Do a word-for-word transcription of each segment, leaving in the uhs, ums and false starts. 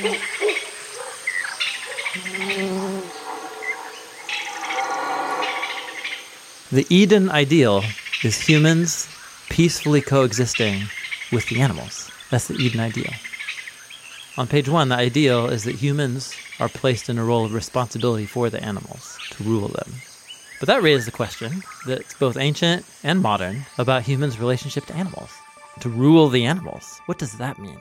The Eden ideal is humans peacefully coexisting with the animals. That's the Eden ideal. On page one, the ideal is that humans are placed in a role of responsibility for the animals, to rule them. But that raises a question that's both ancient and modern about humans' relationship to animals. To rule the animals. What does that mean?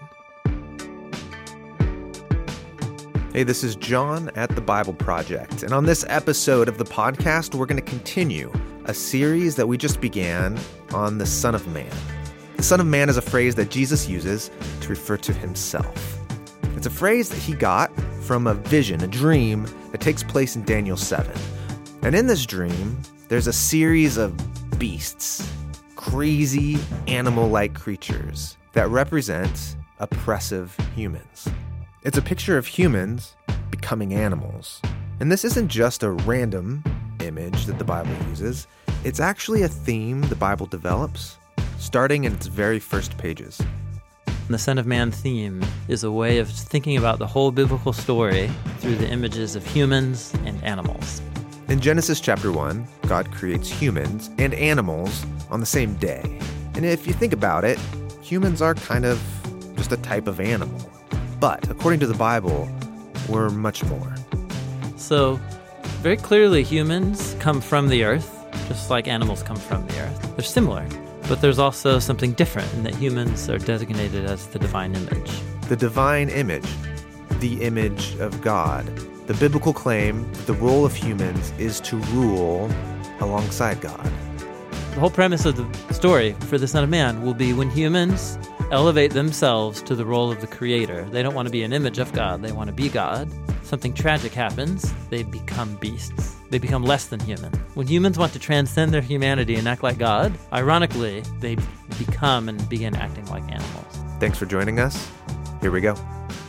Hey, this is John at the Bible Project, and on this episode of the podcast, we're going to continue a series that we just began on the Son of Man. The Son of Man is a phrase that Jesus uses to refer to himself. It's a phrase that he got from a vision, a dream that takes place in Daniel seven. And in this dream, there's a series of beasts, crazy animal-like creatures that represent oppressive humans. It's a picture of humans becoming animals. And this isn't just a random image that the Bible uses. It's actually a theme the Bible develops, starting in its very first pages. The Son of Man theme is a way of thinking about the whole biblical story through the images of humans and animals. In Genesis chapter one, God creates humans and animals on the same day. And if you think about it, humans are kind of just a type of animal. But according to the Bible, we're much more. So, very clearly humans come from the earth, just like animals come from the earth. They're similar, but there's also something different in that humans are designated as the divine image. The divine image, the image of God. The biblical claim that the role of humans is to rule alongside God. The whole premise of the story for the Son of Man will be when humans elevate themselves to the role of the Creator. They don't want to be an image of God. They want to be God. Something tragic happens. They become beasts. They become less than human. When humans want to transcend their humanity and act like God, ironically, they become and begin acting like animals. Thanks for joining us. Here we go.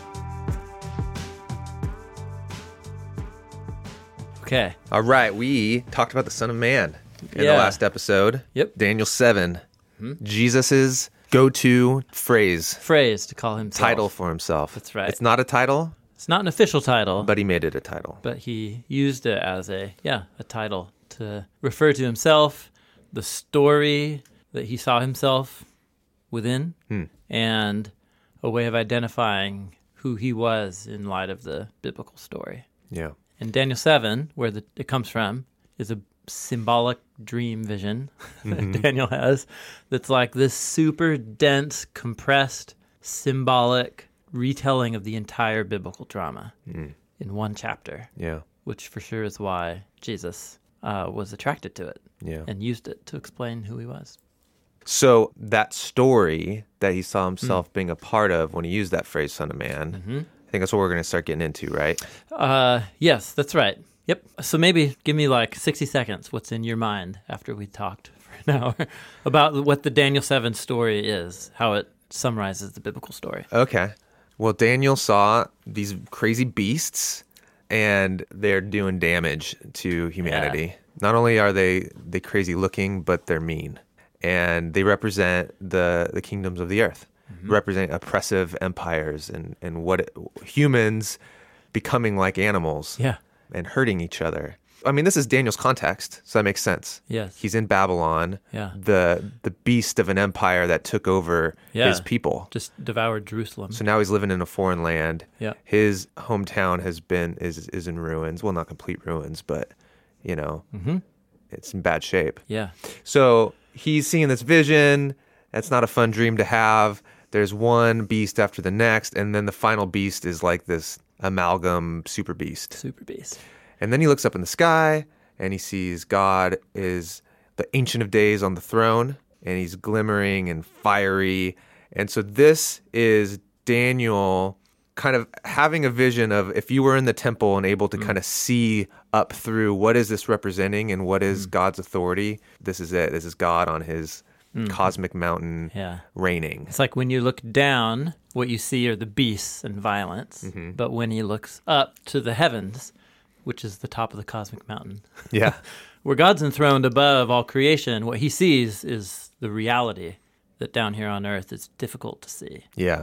Okay. All right, we talked about the Son of Man in Yeah. the last episode. Yep. Daniel seven. Mm-hmm. Jesus's go-to phrase, Phrase to call himself. title for himself. That's right. It's not a title, It's not an official title, but he made it a title. but he used it as a, yeah, a title to refer to himself, the story that he saw himself within, Hmm. and a way of identifying who he was in light of the biblical story. Yeah. And Daniel seven, where the, it comes from, is a symbolic dream vision Mm-hmm. that Daniel has that's like this super dense, compressed, symbolic retelling of the entire biblical drama Mm. in one chapter, Yeah. which for sure is why Jesus uh, was attracted to it Yeah. and used it to explain who he was. So that story that he saw himself being a part of when he used that phrase, Son of Man, Mm-hmm. I think that's what we're going to start getting into, right? Uh, yes, that's right. Yep. So maybe give me like sixty seconds. What's in your mind after we talked for an hour about what the Daniel seven story is, how it summarizes the biblical story. Okay. Well, Daniel saw these crazy beasts, and they're doing damage to humanity. Yeah. Not only are they they crazy looking, but they're mean. And they represent the, the kingdoms of the earth, mm-hmm. represent oppressive empires and, and what it, humans becoming like animals. Yeah. And hurting each other. I mean, this is Daniel's context, so that makes sense. Yes. He's in Babylon, Yeah. the the beast of an empire that took over Yeah. his people. Just devoured Jerusalem. So now he's living in a foreign land. Yeah. His hometown has been is is in ruins. Well, not complete ruins, but you know, Mm-hmm. it's in bad shape. Yeah. So he's seeing this vision. That's not a fun dream to have. There's one beast after the next, and then the final beast is like this amalgam super beast. Super beast. And then he looks up in the sky, and he sees God is the Ancient of Days on the throne, and he's glimmering and fiery. And so this is Daniel kind of having a vision of if you were in the temple and able to mm. kind of see up through what is this representing and what is mm. God's authority, this is it. This is God on his mm. cosmic mountain yeah. reigning. It's like when you look down, what you see are the beasts and violence. Mm-hmm. But when he looks up to the heavens, which is the top of the cosmic mountain, yeah, where God's enthroned above all creation, what he sees is the reality that down here on earth is difficult to see. Yeah.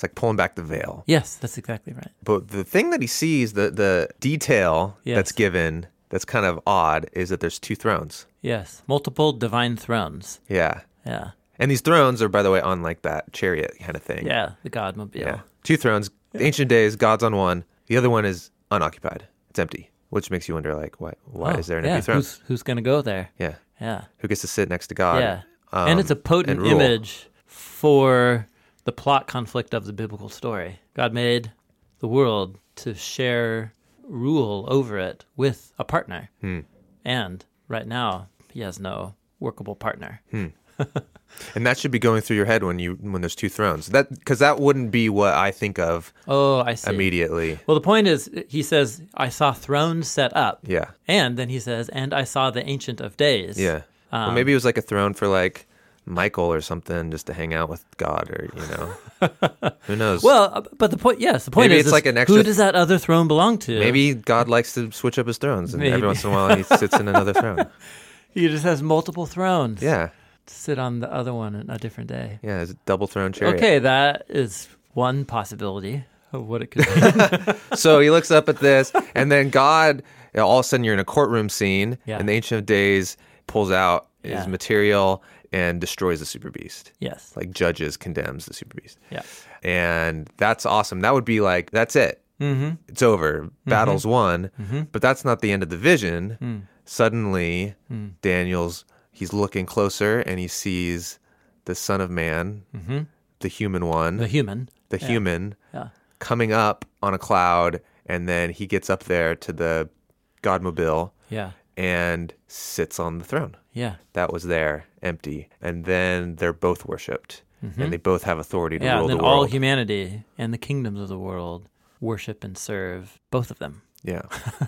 It's like pulling back the veil. Yes, that's exactly right. But the thing that he sees, the the detail Yes. that's given, that's kind of odd, is that there's two thrones. Yes, multiple divine thrones. Yeah. Yeah, And these thrones are, by the way, on like that chariot kind of thing. yeah, the Godmobile. Yeah. Two thrones. Ancient days, God's on one. The other one is unoccupied. It's empty. Which makes you wonder, like, why why Oh, is there an yeah. empty throne? Who's, who's going to go there? Yeah. Yeah, Who gets to sit next to God? yeah. um, and it's a potent and rule. image for the plot conflict of the biblical story. God made the world to share rule over it with a partner. Hmm. And right now, he has no workable partner. Hmm. And that should be going through your head when you when there's two thrones. That because that wouldn't be what I think of Oh, I see. immediately. Well, the point is, he says, I saw thrones set up. Yeah. And then he says, and I saw the Ancient of Days. Yeah. Um, well, maybe it was like a throne for like Michael or something, just to hang out with God, or you know, who knows? Well, uh, but the point, yes, the point Maybe is, it's is like an extra- who does that other throne belong to? Maybe God likes to switch up his thrones, and Maybe. every once in a while he sits in another throne. He just has multiple thrones. Yeah. To sit on the other one on a different day. Yeah, it's a double throne chariot. Okay, that is one possibility of what it could be. So he looks up at this, and then God, you know, all of a sudden you're in a courtroom scene, Yeah. and the Ancient of Days pulls out Yeah. his material and destroys the super beast. Yes. Like judges, condemns the super beast. Yeah. And that's awesome. That would be like, that's it. Mm-hmm. It's over. Battle's won. Mm-hmm. But that's not the end of the vision. Mm. Suddenly, Mm. Daniel's, he's looking closer and he sees the Son of Man, Mm-hmm. the human one, The the, human. Yeah. human, Yeah. coming up on a cloud. And then he gets up there to the Godmobile Yeah. and sits on the throne Yeah. that was there, empty. And then they're both worshipped. And they both have authority to Yeah. rule And then the all world. humanity and the kingdoms of the world worship and serve both of them. Yeah.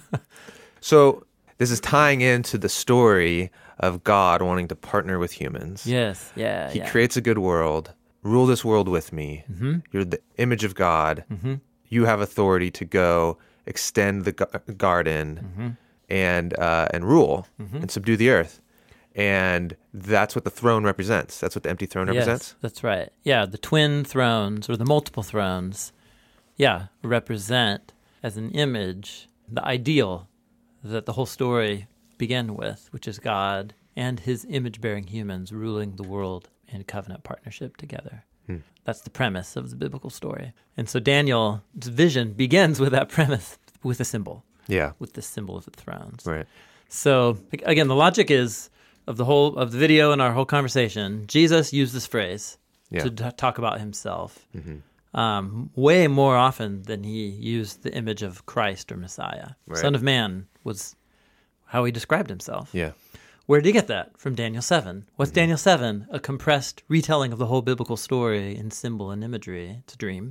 So this is tying into the story of God wanting to partner with humans. Yes. Yeah. He yeah. creates a good world. Rule this world with me. Mm-hmm. You're the image of God. Mm-hmm. You have authority to go extend the gu- garden Mm-hmm. and uh, and rule Mm-hmm. and subdue the earth. And that's what the throne represents. That's what the empty throne represents. Yes, that's right. Yeah, the twin thrones or the multiple thrones, yeah, represent as an image the ideal that the whole story began with, which is God and his image-bearing humans ruling the world in covenant partnership together. Hmm. That's the premise of the biblical story. And so Daniel's vision begins with that premise, with a symbol, Yeah. with the symbol of the thrones. Right. So again, the logic is of the whole of the video and our whole conversation. Jesus used this phrase Yeah. to t- talk about himself Mm-hmm. um, way more often than he used the image of Christ or Messiah. Right. Son of Man was how he described himself. Yeah. Where did he get that? From Daniel seven. What's Mm-hmm. Daniel seven? A compressed retelling of the whole biblical story in symbol and imagery. It's a dream.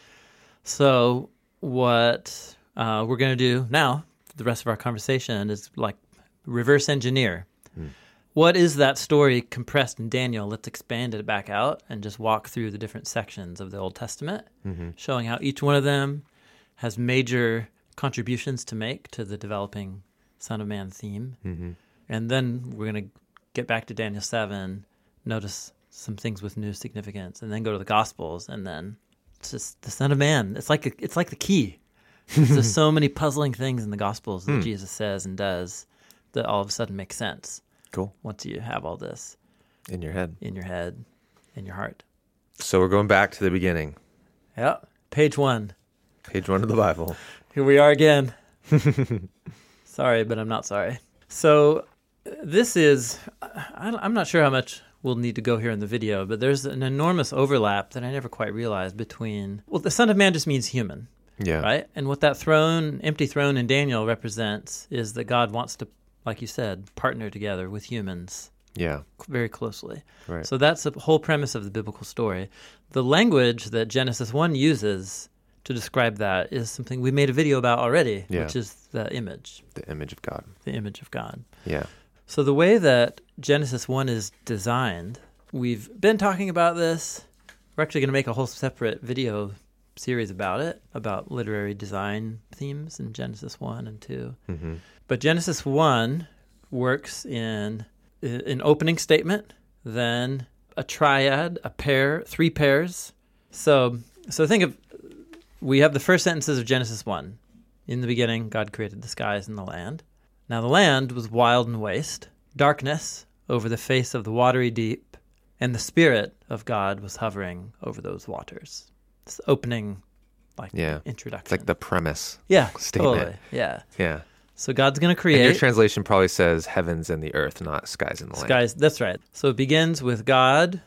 So what uh, we're going to do now, for the rest of our conversation, is like reverse engineer. Mm. What is that story compressed in Daniel? Let's expand it back out and just walk through the different sections of the Old Testament, Mm-hmm. showing how each one of them has major contributions to make to the developing Son of Man theme. Mm-hmm. And then we're going to get back to Daniel seven, notice some things with new significance, and then go to the Gospels, and then it's just the Son of Man. It's like a, it's like the key. There's so many puzzling things in the Gospels that Hmm. Jesus says and does that all of a sudden make sense Cool. once you have all this In your head. in your head, in your heart. So we're going back to the beginning. Yeah. Page one. Page one of the Bible. Here we are again. Sorry, but I'm not sorry. So uh, this is, I, I'm not sure how much we'll need to go here in the video, but there's an enormous overlap that I never quite realized between, well, the Son of Man just means human, Yeah. right? And what that throne, empty throne in Daniel represents is that God wants to, like you said, partner together with humans Yeah. very closely. Right. So that's the whole premise of the biblical story. The language that Genesis one uses to describe that is something we made a video about already, Yeah. which is the image, The image of God. the image of God. Yeah. So the way that Genesis one is designed, we've been talking about this. We're actually going to make a whole separate video series about it, about literary design themes in Genesis one and two. Mm-hmm. But Genesis one works in an opening statement, then a triad, a pair, three pairs. So So think of, we have the first sentences of Genesis one. In the beginning, God created the skies and the land. Now the land was wild and waste, darkness over the face of the watery deep, and the Spirit of God was hovering over those waters. It's the opening, like, Yeah. introduction. It's like the premise yeah, statement. Totally. Yeah. Yeah. So God's going to And create your translation probably says heavens and the earth, not skies and the land. skies. That's right. So it begins with God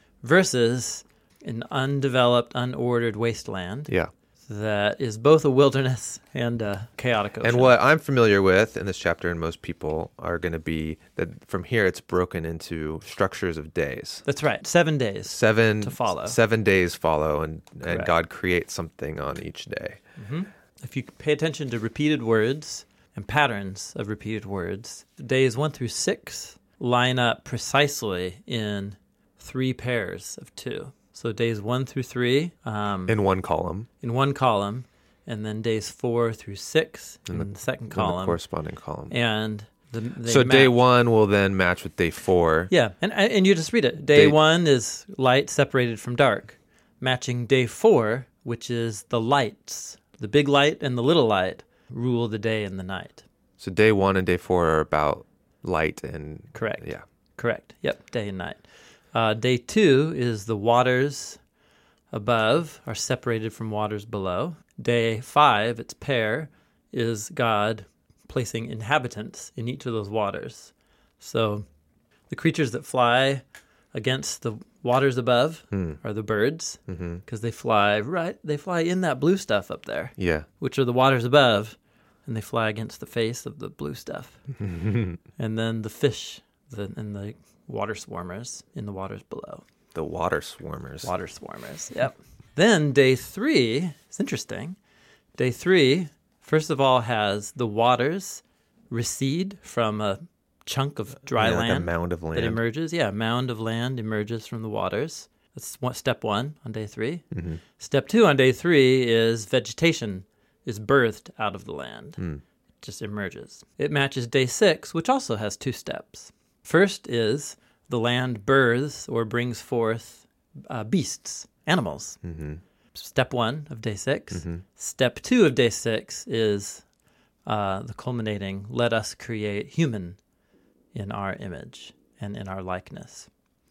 versus an undeveloped, unordered wasteland Yeah. that is both a wilderness and a chaotic ocean. And what I'm familiar with in this chapter, and most people, are going to be that from here it's broken into structures of days. That's right. Seven days. Seven to follow. Seven days follow, and, and Correct. God creates something on each day. Mm-hmm. If you pay attention to repeated words and patterns of repeated words, days one through six line up precisely in three pairs of two. So days one through three um, In one column. in one column, and then days four through six in, In the, second In the column. corresponding column. And the, they So day match. one will then match with day four. Yeah, and and you just read it. Day Day- one is light separated from dark, matching day four, which is the lights. The big light and the little light rule the day and the night. So day one and day four are about light and... Correct. Yeah. Correct. Yep, day and night. Uh, day two is the waters above are separated from waters below. Day five, its pair, is God placing inhabitants in each of those waters. So the creatures that fly against the waters above Hmm. are the birds, because Mm-hmm. they fly right. They fly in that blue stuff up there, Yeah. which are the waters above, and they fly against the face of the blue stuff. And then the fish the, and the water swarmers in the waters below. The water swarmers. Water swarmers, yep. Then day three, it's interesting. Day three, first of all, has the waters recede from a chunk of dry Yeah, like a land mound of that land. emerges. Yeah, a mound of land emerges from the waters. That's one, step one on day three. Mm-hmm. Step two on day three is vegetation is birthed out of the land. Mm. It just emerges. It matches day six, which also has two steps. First is the land births or brings forth uh, beasts, animals. Mm-hmm. Step one of day six. Mm-hmm. Step two of day six is uh, the culminating, let us create human in our image and in our likeness.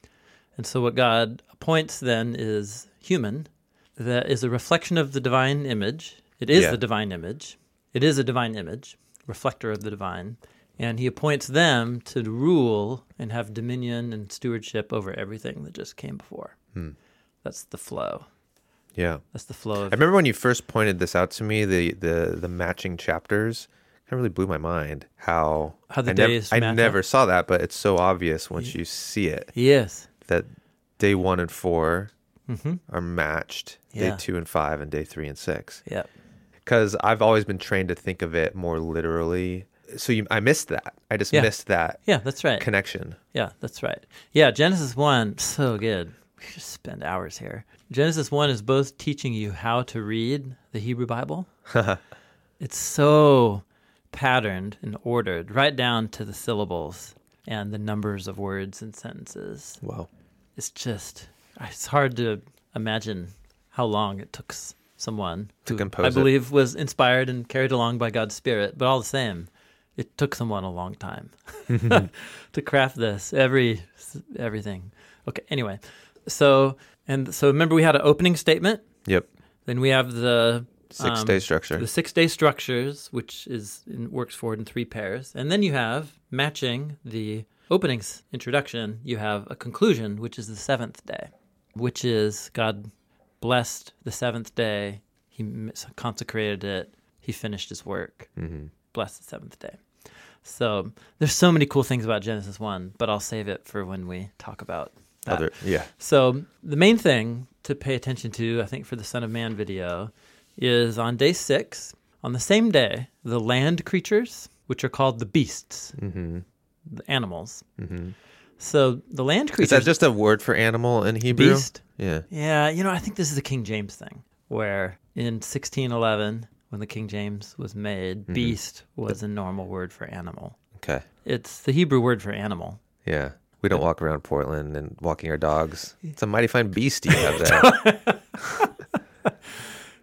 And so what God appoints then is human, that is a reflection of the divine image. It is Yeah. the divine image. It is a divine image, reflector of the divine. And he appoints them to rule and have dominion and stewardship over everything that just came before. Hmm. That's the flow. Yeah. That's the flow I of remember when you first pointed this out to me, the the, the matching chapters kind of really blew my mind. How, How the I nev- days I match never up. saw that, but it's so obvious once you see it Yes. that day one and four Mm-hmm. are matched. Yeah. Day two and five, and day three and six. Yep. Because I've always been trained to think of it more literally. So you, I missed that. I just Yeah. missed that Yeah, that's right. connection. Yeah, that's right. Yeah, Genesis one, so good. We could spend hours here. Genesis one is both teaching you how to read the Hebrew Bible. It's so patterned and ordered, right down to the syllables and the numbers of words and sentences. Wow. It's just, it's hard to imagine how long it took s- someone To who compose I it. believe was inspired and carried along by God's Spirit, but all the same, it took someone a long time to craft this, every everything. Okay, anyway, so and so remember we had an opening statement, Yep. then we have the Six um, day structure. the six day structures, which is in, works forward in three pairs, and then you have matching the openings introduction. You have a conclusion, which is the seventh day, which is God blessed the seventh day. He m- consecrated it. He finished his work. Mm-hmm. Blessed the seventh day. So there's so many cool things about Genesis one, but I'll save it for when we talk about that. Other, yeah. So the main thing to pay attention to, I think, for the Son of Man video is on day six, on the same day, the land creatures, which are called the beasts, Mm-hmm. the animals. Mm-hmm. So the land Is creatures... that just a word for animal in Hebrew? beast? Yeah. Yeah, you know, I think this is a King James thing, where in sixteen eleven, when the King James was made, Mm-hmm. beast was a normal word for animal. Okay. It's the Hebrew word for animal. Yeah. We don't walk around Portland and walking our dogs. It's a mighty fine beast you have there.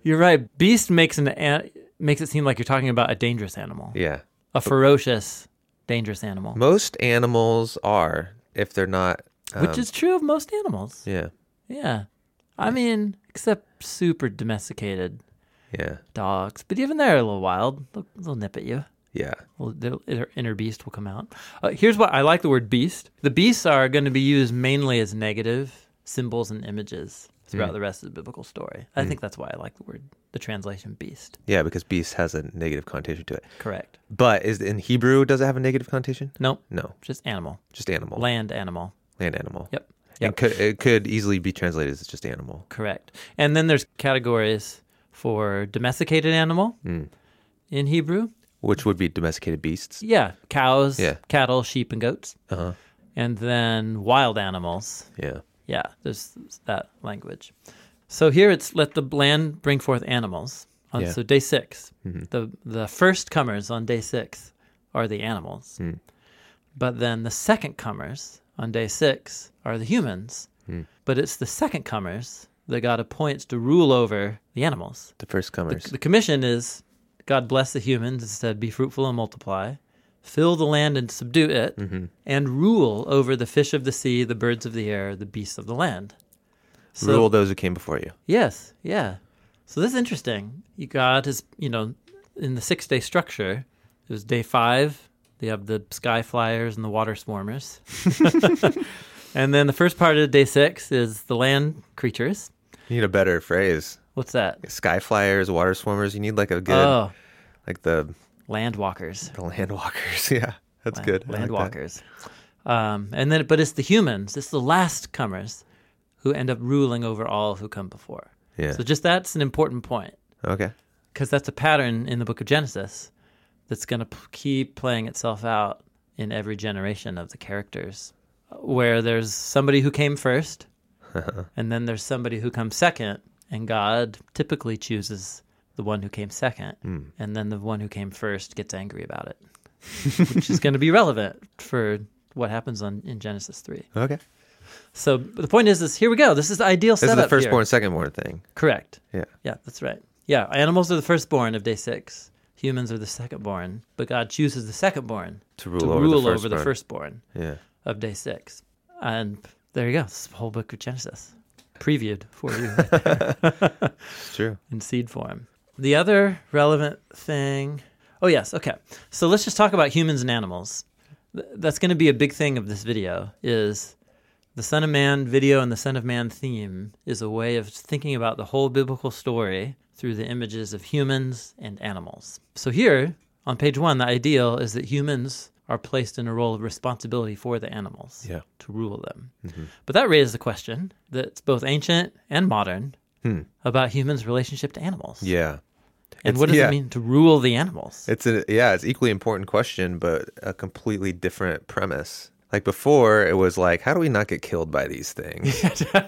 You're right. Beast makes an an- makes it seem like you're talking about a dangerous animal. Yeah. A ferocious, dangerous animal. Most animals are, if they're not... Um, Which is true of most animals. Yeah. Yeah. I mean, except super domesticated Yeah. dogs. But even they're a little wild. They'll, they'll nip at you. Yeah. Well, the inner- inner beast will come out. Uh, here's what I like the word beast. The beasts are going to be used mainly as negative symbols and images throughout Mm. the rest of the biblical story. I Mm. think that's why I like the word, the translation beast. Yeah, because beast has a negative connotation to it. Correct. But is in Hebrew, does it have a negative connotation? Nope. No. Just animal. Just animal. Land animal. Land animal. Yep. And Yep. could, it could easily be translated as just animal. Correct. And then there's categories for domesticated animal Mm. in Hebrew. Which would be domesticated beasts. Yeah. Cows, Yeah. cattle, sheep, and goats. Uh-huh. And then wild animals. Yeah. Yeah, there's that language. So here it's let the land bring forth animals. On, Yeah. So day six, Mhm. the the first comers on day six are the animals. Mm. But then the second comers on day six are the humans. Mm. But it's the second comers that God appoints to rule over the animals. The first The, comers. the commission is God bless the humans and said, be fruitful and multiply, fill the land and subdue it, Mm-hmm. and rule over the fish of the sea, the birds of the air, the beasts of the land. So, Rule those who came before you. Yes, yeah. So this is interesting. You God is, you know, in the six-day structure, it was day five, they have the sky flyers and the water swarmers. And then the first part of day six is the land creatures. You need a better phrase. What's that? Sky flyers, water swarmers. You need like a good, Oh, like the, land walkers. the land walkers. Yeah, that's Land- good. I Land like that. walkers. Um, and then, but it's the humans, it's the last comers who end up ruling over all who come before. Yeah. So just that's an important point Okay. because that's a pattern in the book of Genesis that's going to p- keep playing itself out in every generation of the characters, where there's somebody who came first, and then there's somebody who comes second, and God typically chooses the one who came second, Mm. and then the one who came first gets angry about it, which is going to be relevant for what happens on in Genesis three. Okay. So the point is, is here we go. This is the ideal This is setup the firstborn, here. secondborn thing. Correct. Yeah. Yeah, that's right. Yeah, animals are the firstborn of day six. Humans are the secondborn, but God chooses the secondborn To rule, to over, rule the over the firstborn. firstborn Yeah. of day six. And there you go. This is the whole book of Genesis previewed for you right there It's true. in seed form. The other relevant thing. Oh, yes. Okay. So let's just talk about humans and animals. Th- That's going to be a big thing of this video is the Son of Man video and the Son of Man theme is a way of thinking about the whole biblical story through the images of humans and animals. So here on page one, the ideal is that humans are placed in a role of responsibility for the animals Yeah. to rule them. Mhm. But that raises the question that's both ancient and modern Hmm. about humans' relationship to animals. Yeah. And It's- what does yeah. it mean to rule the animals? It's a yeah, it's equally important question, but a completely different premise. Like before, it was like, how do we not get killed by these things?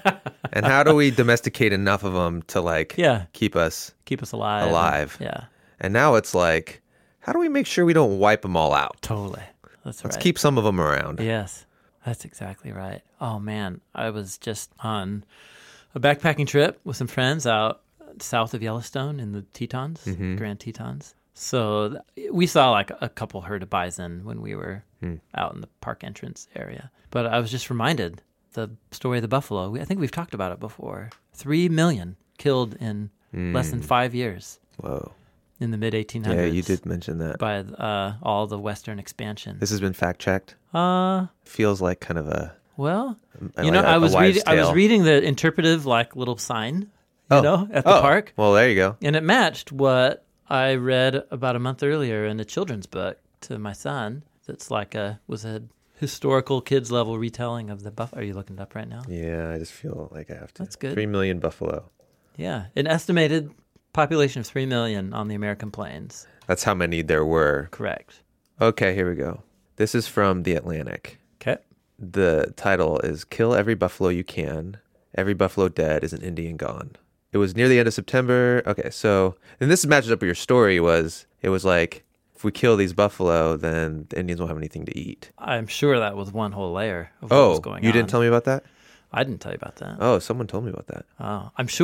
And how do we domesticate enough of them to like Yeah. keep us Keep us alive. alive? Yeah, And now it's like, how do we make sure we don't wipe them all out? totally. That's Let's right. keep some of them around. Yes, that's exactly right. Oh, man. I was just on a backpacking trip with some friends out south of Yellowstone in the Tetons, Mhm. Grand Tetons. So th- we saw like a couple herd of bison when we were Hmm. out in the park entrance area. But I was just reminded the story of the buffalo. We, I think we've talked about it before. Three million killed in less than Mm. five years Whoa. in the mid eighteen Yeah, hundreds. you did mention that. By uh, all the Western expansion. This has been fact checked. Uh, Feels like kind of a, well, a you know, like a- I a was wives' reading. I was tale. reading the interpretive like little sign, you Oh. know, at the Oh, park, Well, there you go. and it matched what I read about a month earlier in a children's book to my son. That's like a was a historical kids level retelling of the buff. Are you looking it up right now? Yeah, I just feel like I have to. That's good. Three million buffalo. Yeah, an estimated population of three million on the American plains. That's how many there were. Correct. Okay, here we go. This is from The Atlantic. Okay. The title is Kill Every Buffalo You Can. Every buffalo dead is an Indian gone. It was near the end of September. Okay, so, and this matches up with your story was, it was like, if we kill these buffalo, then the Indians won't have anything to eat. I'm sure that was one whole layer of what Oh, was going you on. didn't tell me about that? I didn't tell you about that. Oh, someone told me about that. Oh, I'm sure.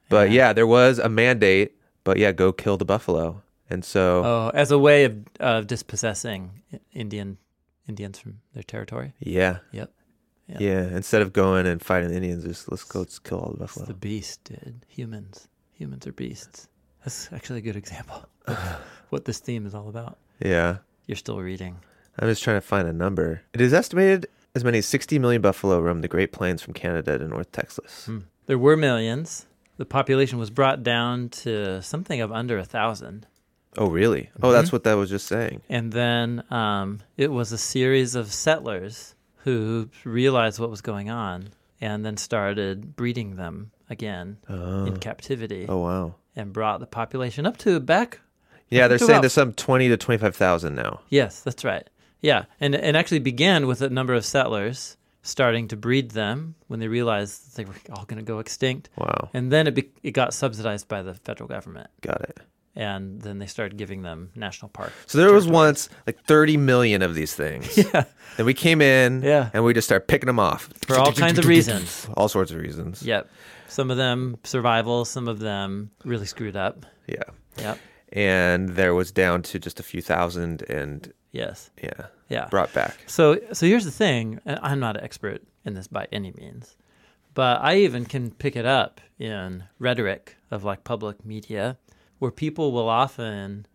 But Yeah. yeah, there was a mandate, but yeah, go kill the buffalo. And so, Oh, as a way of of dispossessing Indian Indians from their territory. yeah. Yep. Yep. Yeah, instead of going and fighting the Indians, just let's go let's kill all the It's buffalo. the beast, dude. Humans. Humans are beasts. That's actually a good example of what this theme is all about. Yeah. You're still reading. I'm just trying to find a number. It is estimated as many as sixty million buffalo roam the Great Plains from Canada to North Texas. Hmm. There were millions. The population was brought down to something of under a thousand. Oh, really? Oh, Mhm. that's what that was just saying. And then um, it was a series of settlers who realized what was going on and then started breeding them again Oh. in captivity Oh, wow. and brought the population up to back. Yeah, they're To saying about- there's some twenty to twenty-five thousand now. Yes, that's right. Yeah, and and actually began with a number of settlers starting to breed them when they realized they were all going to go extinct. Wow. And then it be, it got subsidized by the federal government. Got it. And then they started giving them national park. So there was territories. once like thirty million of these things. Yeah, Then we came in Yeah. and we just started picking them off. for all kinds of reasons. All sorts of reasons. Yep. Some of them survival, some of them really screwed up. Yeah. Yep. And there was down to just a few thousand and Yes. yeah, Yeah. brought back. So so here's the thing, and I'm not an expert in this by any means, but I even can pick it up in rhetoric of like public media where people will often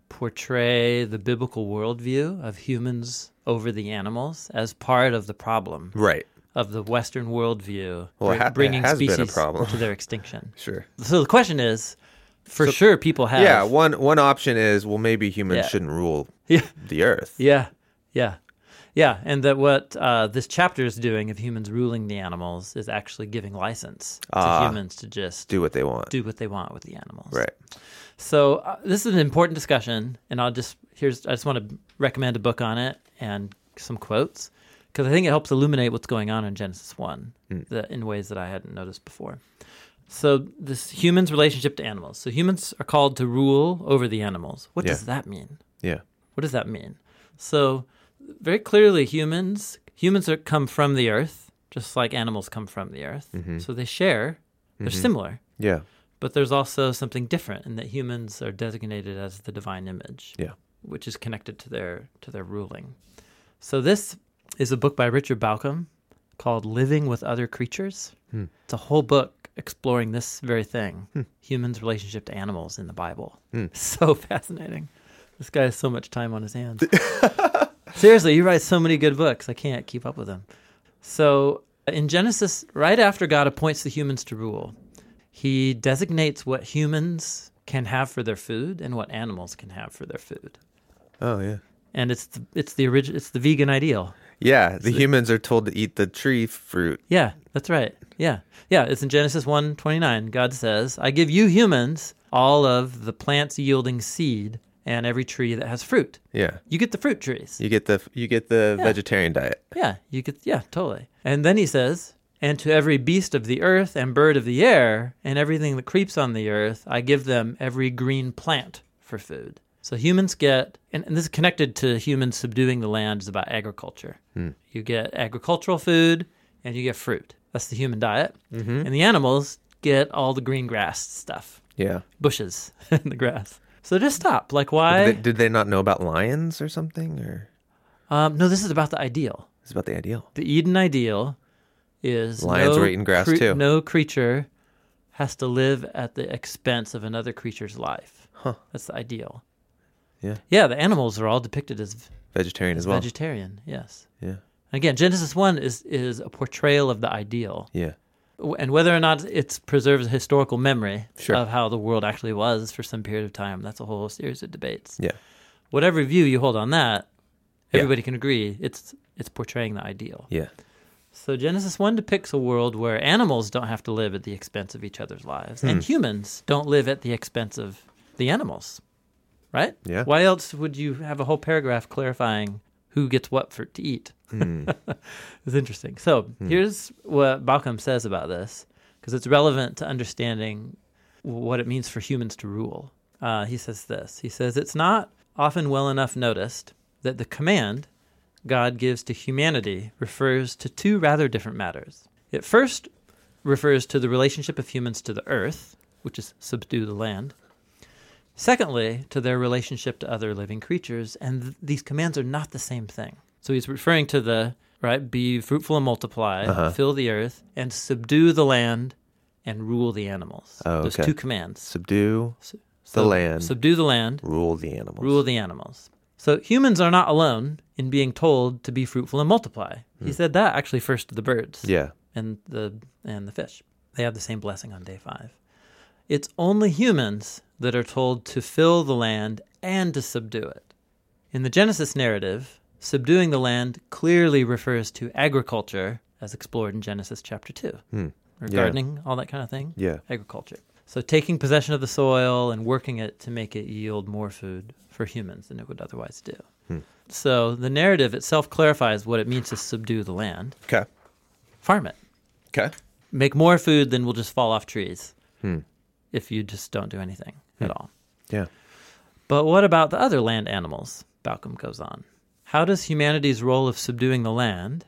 portray the biblical worldview of humans over the animals as part of the problem Right. of the Western worldview Well, it br- ha- it bringing has been a species problem. to their extinction. Sure. So the question is, for So- sure people have... Yeah, one one option is well maybe humans Yeah. shouldn't rule Yeah. the earth. Yeah, yeah, yeah, and that what uh, this chapter is doing of humans ruling the animals is actually giving license to Ah. humans to just Do what they want. do what they want with the animals. Right. So uh, this is an important discussion, and I'll just here's I just want to recommend a book on it and some quotes because I think it helps illuminate what's going on in Genesis one Mm. that, in ways that I hadn't noticed before. So this humans' relationship to animals. So humans are called to rule over the animals. What Yeah. does that mean? Yeah. What does that mean? So very clearly humans humans are come from the earth, just like animals come from the earth. Mhm. So they share. They're Mhm. similar. Yeah. But there's also something different in that humans are designated as the divine image, Yeah. which is connected to their to their ruling. So this is a book by Richard Balcom called Living with Other Creatures. Hmm. It's a whole book exploring this very thing, Hmm. humans' relationship to animals in the Bible. Hmm. So fascinating. This guy has so much time on his hands. Seriously, he writes so many good books. I can't keep up with him. So in Genesis, right after God appoints the humans to rule, he designates what humans can have for their food and what animals can have for their food. Oh yeah. And it's the, it's the origin it's the vegan ideal. Yeah, the humans are told to eat the tree fruit. Yeah, that's right. Yeah. Yeah, it's in Genesis one twenty-nine. God says, "I give you humans all of the plants yielding seed and every tree that has fruit." Yeah. You get the fruit trees. You get the you get the Yeah. vegetarian diet. Yeah, you get yeah, totally. And then he says, "And to every beast of the earth and bird of the air and everything that creeps on the earth, I give them every green plant for food." So humans get, and, and this is connected to humans subduing the land, is about agriculture. Hmm. You get agricultural food and you get fruit. That's the human diet. Mm-hmm. And the animals get all the green grass stuff, Yeah. bushes in the grass. So just stop. Like why? Did they, did they not know about lions or something? Or Um, no, this is about the ideal. it's about the ideal. The Eden ideal is Lions no were eating grass, cre- too. No creature has to live at the expense of another creature's life. Huh. That's the ideal. Yeah. Yeah, the animals are all depicted as, Vegetarian as as well. vegetarian. Yes. Yeah. Again, Genesis one is is a portrayal of the ideal, Yeah. W- and whether or not it preserves a historical memory Sure. of how the world actually was for some period of time, that's a whole series of debates. Yeah. Whatever view you hold on that, Yeah. everybody can agree it's it's portraying the ideal. Yeah. So Genesis one depicts a world where animals don't have to live at the expense of each other's lives, Hmm. and humans don't live at the expense of the animals, right? Yeah. Why else would you have a whole paragraph clarifying who gets what for to eat? Hmm. It's interesting. So here's what Balcom says about this, because it's relevant to understanding what it means for humans to rule. Uh, he says this. He says, "It's not often well enough noticed that the command God gives to humanity refers to two rather different matters. It first refers to the relationship of humans to the earth, which is subdue the land. Secondly, to their relationship to other living creatures, and th- these commands are not the same thing. So he's referring to the, right, be fruitful and multiply, Uh-huh. fill the earth, and subdue the land and rule the animals. Oh, Those okay. two commands. Subdue So- the so land, Subdue the land, rule the animals. rule the animals. So humans are not alone in being told to be fruitful and multiply. He said that actually first to the birds Yeah. and the and the fish. They have the same blessing on day five. It's only humans that are told to fill the land and to subdue it. In the Genesis narrative, subduing the land clearly refers to agriculture as explored in Genesis chapter two. Hmm. Or Yeah. gardening, all that kind of thing. Yeah. Agriculture. So taking possession of the soil and working it to make it yield more food for humans than it would otherwise do. Hmm. So the narrative itself clarifies what it means to subdue the land. Okay. Farm it. Okay. Make more food than will just fall off trees Hmm. if you just don't do anything at all. Yeah. But what about the other land animals? Balcom goes on. How does humanity's role of subduing the land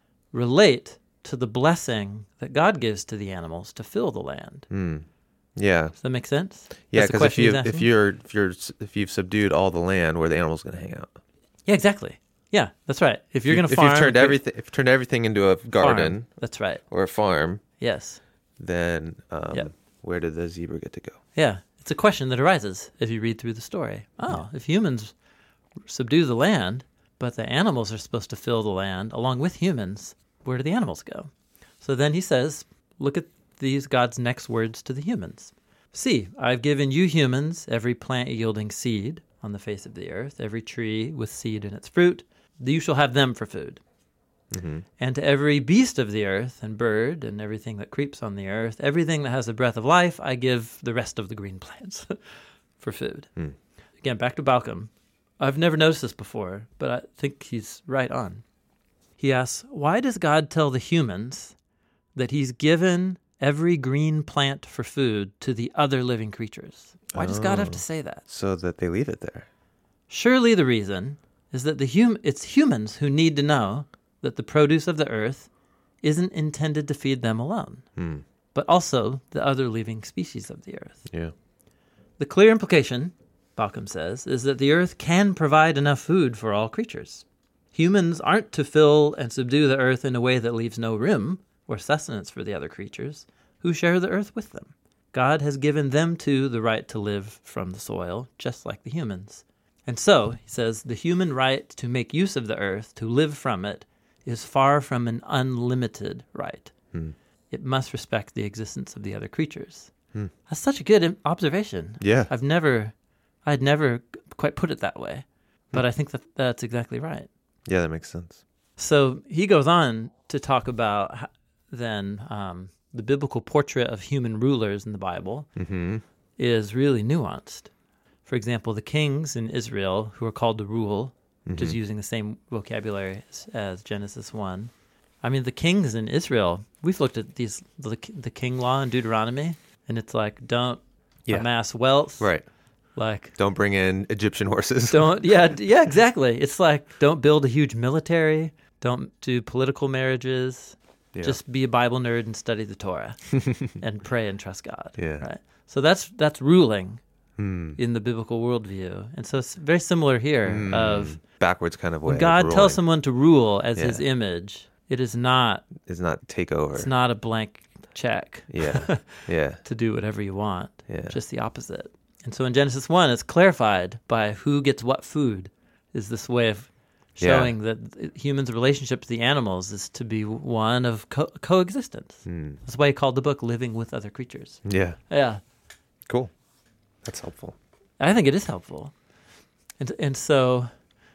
relate to the blessing that God gives to the animals to fill the land? Hmm. Yeah. Does that make sense? Yeah, That's the because if question you he's if asking? you're if you're if you've subdued all the land, where are the animals going to hang out? Yeah, exactly. Yeah, that's right. If you're going to if farm, you've turned if you're- everything, if you've turned everything into a farm, garden that's right. or a farm, Yes. then um, Yep. where did the zebra get to go? Yeah, it's a question that arises if you read through the story. Oh, if humans subdue the land, but the animals are supposed to fill the land along with humans, where do the animals go? So then he says, look at these God's next words to the humans. See, I've given you humans every plant yielding seed on the face of the earth, every tree with seed in its fruit. You shall have them for food. Mm-hmm. And to every beast of the earth and bird and everything that creeps on the earth, everything that has the breath of life, I give the rest of the green plants for food. Mm. Again, back to Balcom. I've never noticed this before, but I think he's right on. He asks, why does God tell the humans that he's given every green plant for food to the other living creatures? Why does God have to Oh. say that? So that they leave it there. Surely the reason is that the hum- it's humans who need to know that the produce of the earth isn't intended to feed them alone, Hmm. but also the other living species of the earth. Yeah. The clear implication, Balcom says, is that the earth can provide enough food for all creatures. Humans aren't to fill and subdue the earth in a way that leaves no room or sustenance for the other creatures who share the earth with them. God has given them too the right to live from the soil, just like the humans. And so, he says, the human right to make use of the earth, to live from it, is far from an unlimited right. Hmm. It must respect the existence of the other creatures. Hmm. That's such a good im- observation. Yeah. I've never, I'd never quite put it that way, but I think that that's exactly right. Yeah, that makes sense. So he goes on to talk about ho- then um, the biblical portrait of human rulers in the Bible Mm-hmm. is really nuanced. For example, the kings in Israel who are called to rule, which is Mhm. using the same vocabulary as, as Genesis one. I mean, the kings in Israel, we've looked at these the, the king law in Deuteronomy, and it's like, don't Yeah. amass wealth. Right. Like, Don't bring in Egyptian horses. don't, yeah, d- yeah, exactly. It's like, don't build a huge military, don't do political marriages, Yeah. just be a Bible nerd and study the Torah and pray and trust God. Yeah. Right. So that's that's ruling Hmm. in the biblical worldview, and so it's very similar here. Hmm. Of backwards kind of way. when of God tells ruling. someone to rule as Yeah. His image, it is not is not take over. it's not a blank check Yeah. Yeah. to do whatever you want. Yeah. Just the opposite. And so in Genesis one, it's clarified by who gets what food. Is this way of Yeah. showing that humans' relationship to the animals is to be one of co- coexistence. Hmm. That's why he called the book "Living with Other Creatures." Yeah. Yeah, Cool. That's helpful. I think it is helpful. And and so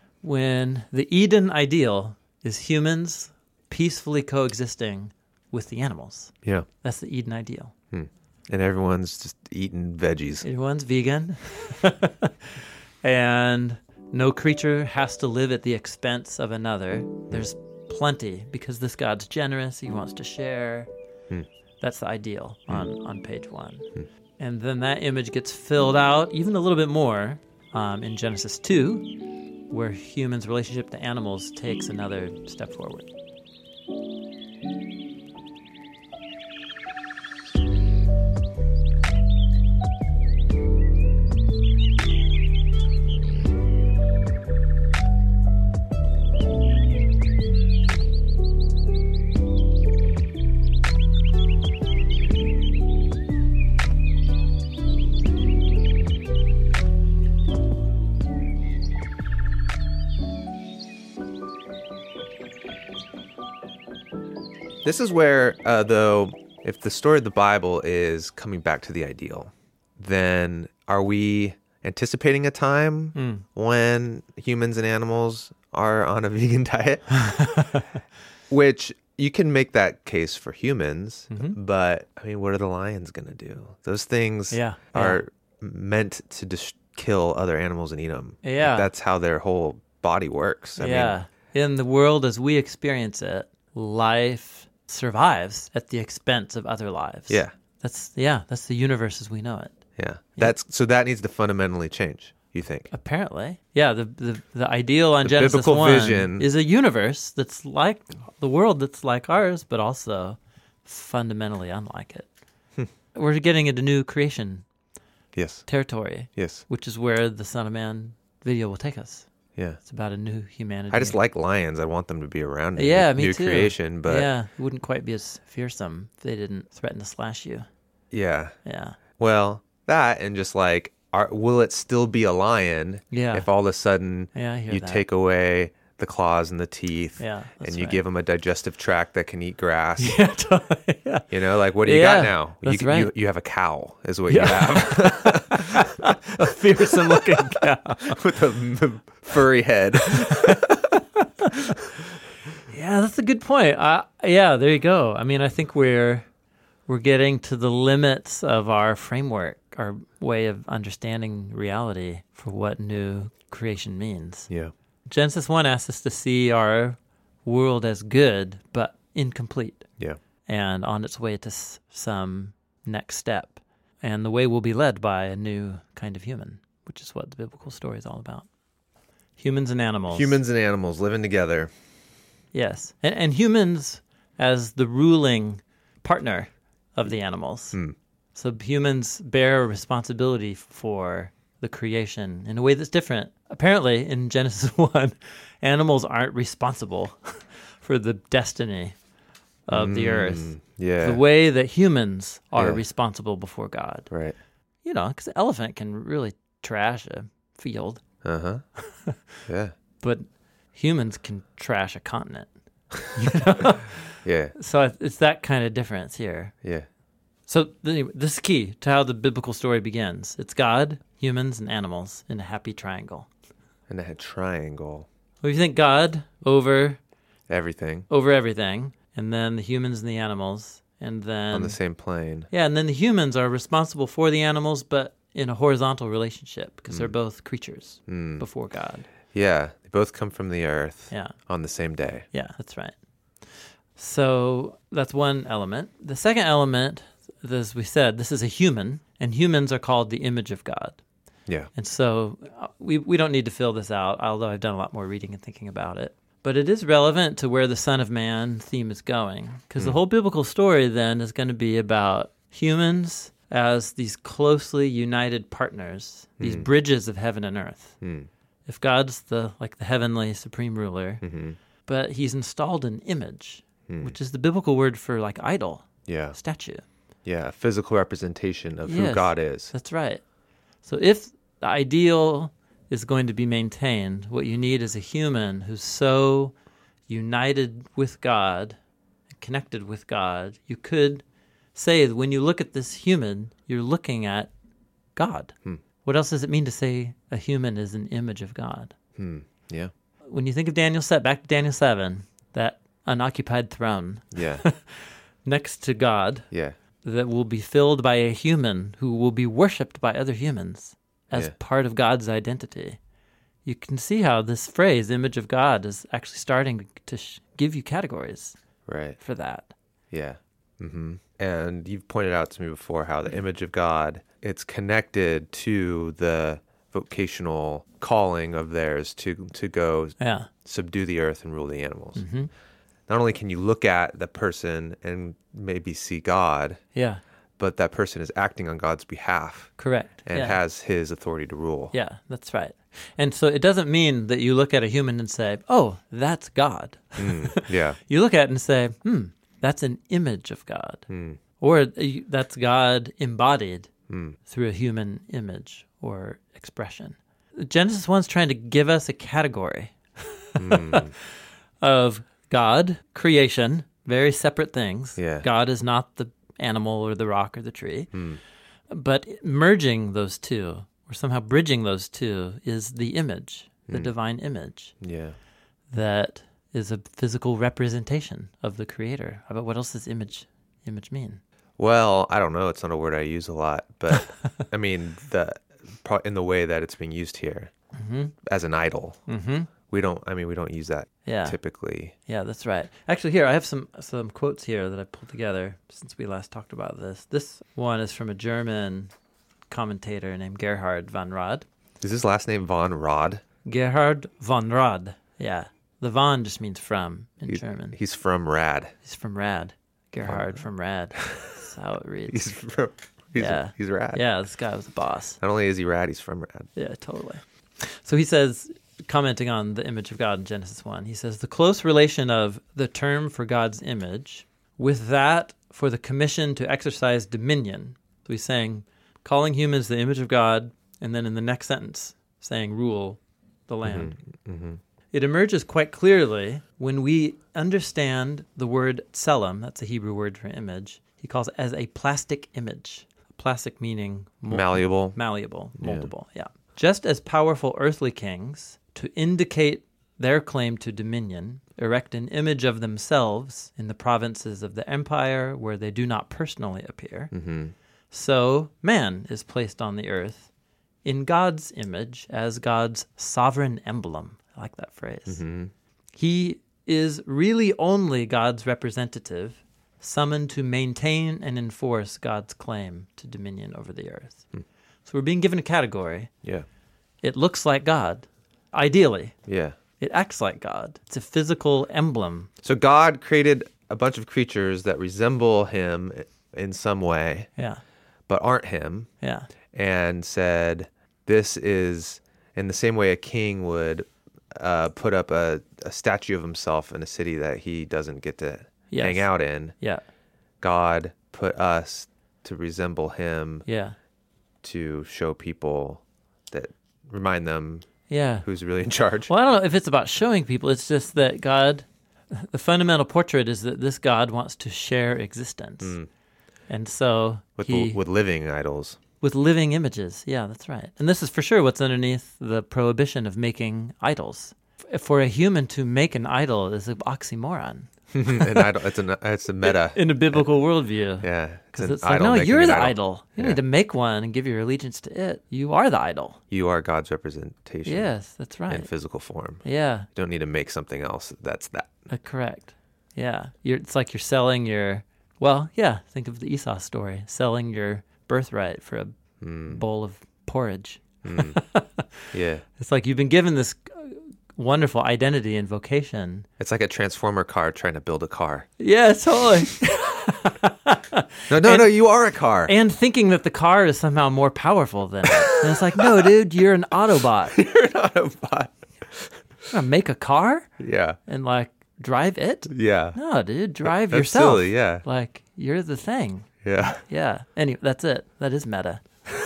when the Eden ideal is humans peacefully coexisting with the animals, Yeah. that's the Eden ideal. Hmm. And everyone's just eating veggies. Everyone's vegan. And no creature has to live at the expense of another. There's plenty because this God's generous. He wants to share. Hmm. That's the ideal on, on page one. Hmm. And then that image gets filled out even a little bit more um, in Genesis two, where humans' relationship to animals takes another step forward. This is where, uh, though, if the story of the Bible is coming back to the ideal, then are we anticipating a time Mm. when humans and animals are on a vegan diet? Which you can make that case for humans, Mhm. but I mean, what are the lions going to do? Those things Yeah, are meant to dis- kill other animals and eat them. Yeah. That's how their whole body works. I yeah. In the world as we experience it, life survives at the expense of other lives. mean, yeah, That's yeah, that's the universe as we know it. yeah. That's so that needs to fundamentally change, you think? Apparently. Yeah, the the, the ideal on The Genesis biblical one vision- is a universe that's like the world that's like ours, but also fundamentally unlike it. We're getting into new creation Yes, territory, yes, which is where the Son of Man video will take us. yeah. It's about a new humanity. I just like lions. I want them to be around in Yeah, the me new too. creation, but yeah. yeah, it wouldn't quite be as fearsome if they didn't threaten to slash you. Yeah. Well, that and just like, are, will it still be a lion Yeah. if all of a sudden Yeah, I hear you that. take away the claws and the teeth Yeah, that's and you right. give them a digestive tract that can eat grass? Yeah, totally. Yeah. You know, like, what do you Yeah, got now? that's you, right. you, you have a cow is what Yeah. you have A fearsome looking cow. with a m- furry head. Yeah, that's a good point. Uh, yeah, there you go. I mean, I think we're we're getting to the limits of our framework, our way of understanding reality for what new creation means. Yeah. Genesis one asks us to see our world as good, but incomplete, Yeah. and on its way to s- some next step. And the way will be led by a new kind of human, which is what the biblical story is all about. Humans and animals. Humans and animals living together. Yes. And, and humans as the ruling partner of the animals. Hmm. So humans bear a responsibility for the creation in a way that's different. Apparently, in Genesis one, animals aren't responsible for the destiny of the earth. Yeah. The way that humans are Yeah. responsible before God. Right. You know, because the elephant can really trash a field, Uh huh. Yeah. but humans can trash a continent. Yeah. So it- it's that kind of difference here. Yeah. So the, this is key to how the biblical story begins. It's God, humans, and animals in a happy triangle. And it had triangle. Well, if you think God over Everything over everything, and then the humans and the animals, and then on the same plane. yeah, and then the humans are responsible for the animals, but in a horizontal relationship because they're both creatures Mm. before God. Yeah. They both come from the earth Yeah, on the same day. yeah, that's right. So that's one element. The second element, as we said, this is a human, and humans are called the image of God. Yeah. And so uh, we we don't need to fill this out, although I've done a lot more reading and thinking about it. But it is relevant to where the Son of Man theme is going, because the whole biblical story then is going to be about humans as these closely united partners, these bridges of heaven and earth. Mm. If God's the like the heavenly supreme ruler, Mm-hmm. but he's installed an image, Mm. which is the biblical word for like idol, Yeah. statue. Yeah. A physical representation of who Yes. God is. That's right. So if the ideal is going to be maintained, what you need is a human who's so united with God, connected with God, you could say that when you look at this human, you're looking at God. Hmm. What else does it mean to say a human is an image of God? Hmm. Yeah. When you think of Daniel seven, back to Daniel seven, that unoccupied throne Yeah. next to God, Yeah. that will be filled by a human who will be worshipped by other humans as Yeah. part of God's identity. You can see how this phrase, image of God, is actually starting to sh- give you categories Right. for that. Yeah. Mm-hmm. And you've pointed out to me before how the image of God, it's connected to the vocational calling of theirs to to go Yeah. subdue the earth and rule the animals. hmm Not only can you look at the person and maybe see God, Yeah. but that person is acting on God's behalf Correct. and yeah. has his authority to rule. Yeah, that's right. And so it doesn't mean that you look at a human and say, oh, that's God. Mm, yeah. You look at it and say, hmm, that's an image of God. Mm, Or uh, that's God embodied mm, through a human image or expression. Genesis one's trying to give us a category mm, of God, creation, very separate things. Yeah. God is not the animal or the rock or the tree. Mm. But merging those two, or somehow bridging those two, is the image, the Mm. divine image, Yeah. that is a physical representation of the Creator. But what else does image image mean? Well, I don't know. It's not a word I use a lot, but I mean, the pro- in the way that it's being used here Mm-hmm. as an idol, Mm-hmm. we don't. I mean, we don't use that Yeah. typically. Yeah, that's right. Actually, here, I have some some quotes here that I pulled together since we last talked about this. This one is from a German commentator named Gerhard von Rad. Is his last name Von Rad? Gerhard von Rad. Yeah. The von just means from in He's, German. he's from Rad. He's from Rad. Gerhard from Rad. That's how it reads. He's from. He's, Yeah. he's rad. Yeah, this guy was a boss. Not only is he rad, he's from Rad. Yeah, totally. So he says, commenting on the image of God in Genesis one, he says, the close relation of the term for God's image with that for the commission to exercise dominion. So he's saying, calling humans the image of God, and then in the next sentence, saying, rule the land. Mm-hmm. Mm-hmm. It emerges quite clearly when we understand the word tselem, that's a Hebrew word for image, he calls it as a plastic image. Plastic meaning mol- Malleable. malleable, Yeah. moldable, yeah. Just as powerful earthly kings, to indicate their claim to dominion, erect an image of themselves in the provinces of the empire where they do not personally appear, Mm-hmm. so man is placed on the earth in God's image as God's sovereign emblem. I like that phrase. Mm-hmm. He is really only God's representative, summoned to maintain and enforce God's claim to dominion over the earth. Hmm. So we're being given a category. Yeah. It looks like God, ideally. Yeah. It acts like God. It's a physical emblem. So God created a bunch of creatures that resemble him in some way, Yeah, but aren't him, yeah, and said, this is in the same way a king would uh, put up a, a statue of himself in a city that he doesn't get to Yes. hang out in. yeah, God put us to resemble him, yeah, to show people that remind them yeah. who's really in charge. Well, I don't know if it's about showing people. It's just that God, the fundamental portrait is that this God wants to share existence. Mm. And so With, he... with living idols. With living images. Yeah, that's right. And this is for sure what's underneath the prohibition of making idols. F- For a human to make an idol is an oxymoron An idol. It's a it's a meta. in a biblical worldview. Yeah, it's Because an it's like, idol no, making you're an the idol. idol. You Yeah. need to make one and give your allegiance to it. You are the idol. You are God's representation. Yes, that's right. In physical form. Yeah, You don't need to make something else that's that. uh, correct. Yeah, you're, it's like you're selling your, well, yeah, think of the Esau story, selling your birthright for a Mm. bowl of porridge. Mm. Yeah, It's like you've been given this uh, wonderful identity and vocation. it's like a transformer car trying to build a car. Yeah, totally. No, no, And- no. You are a car. And thinking that the car is somehow more powerful than it. And it's like, no, dude, you're an Autobot. You're You're an Autobot. gonna make a car Yeah, and like drive it? yeah. No, dude, drive That's yourself. silly. Yeah, Like you're the thing. yeah. Yeah. Anyway, that's it. That is meta.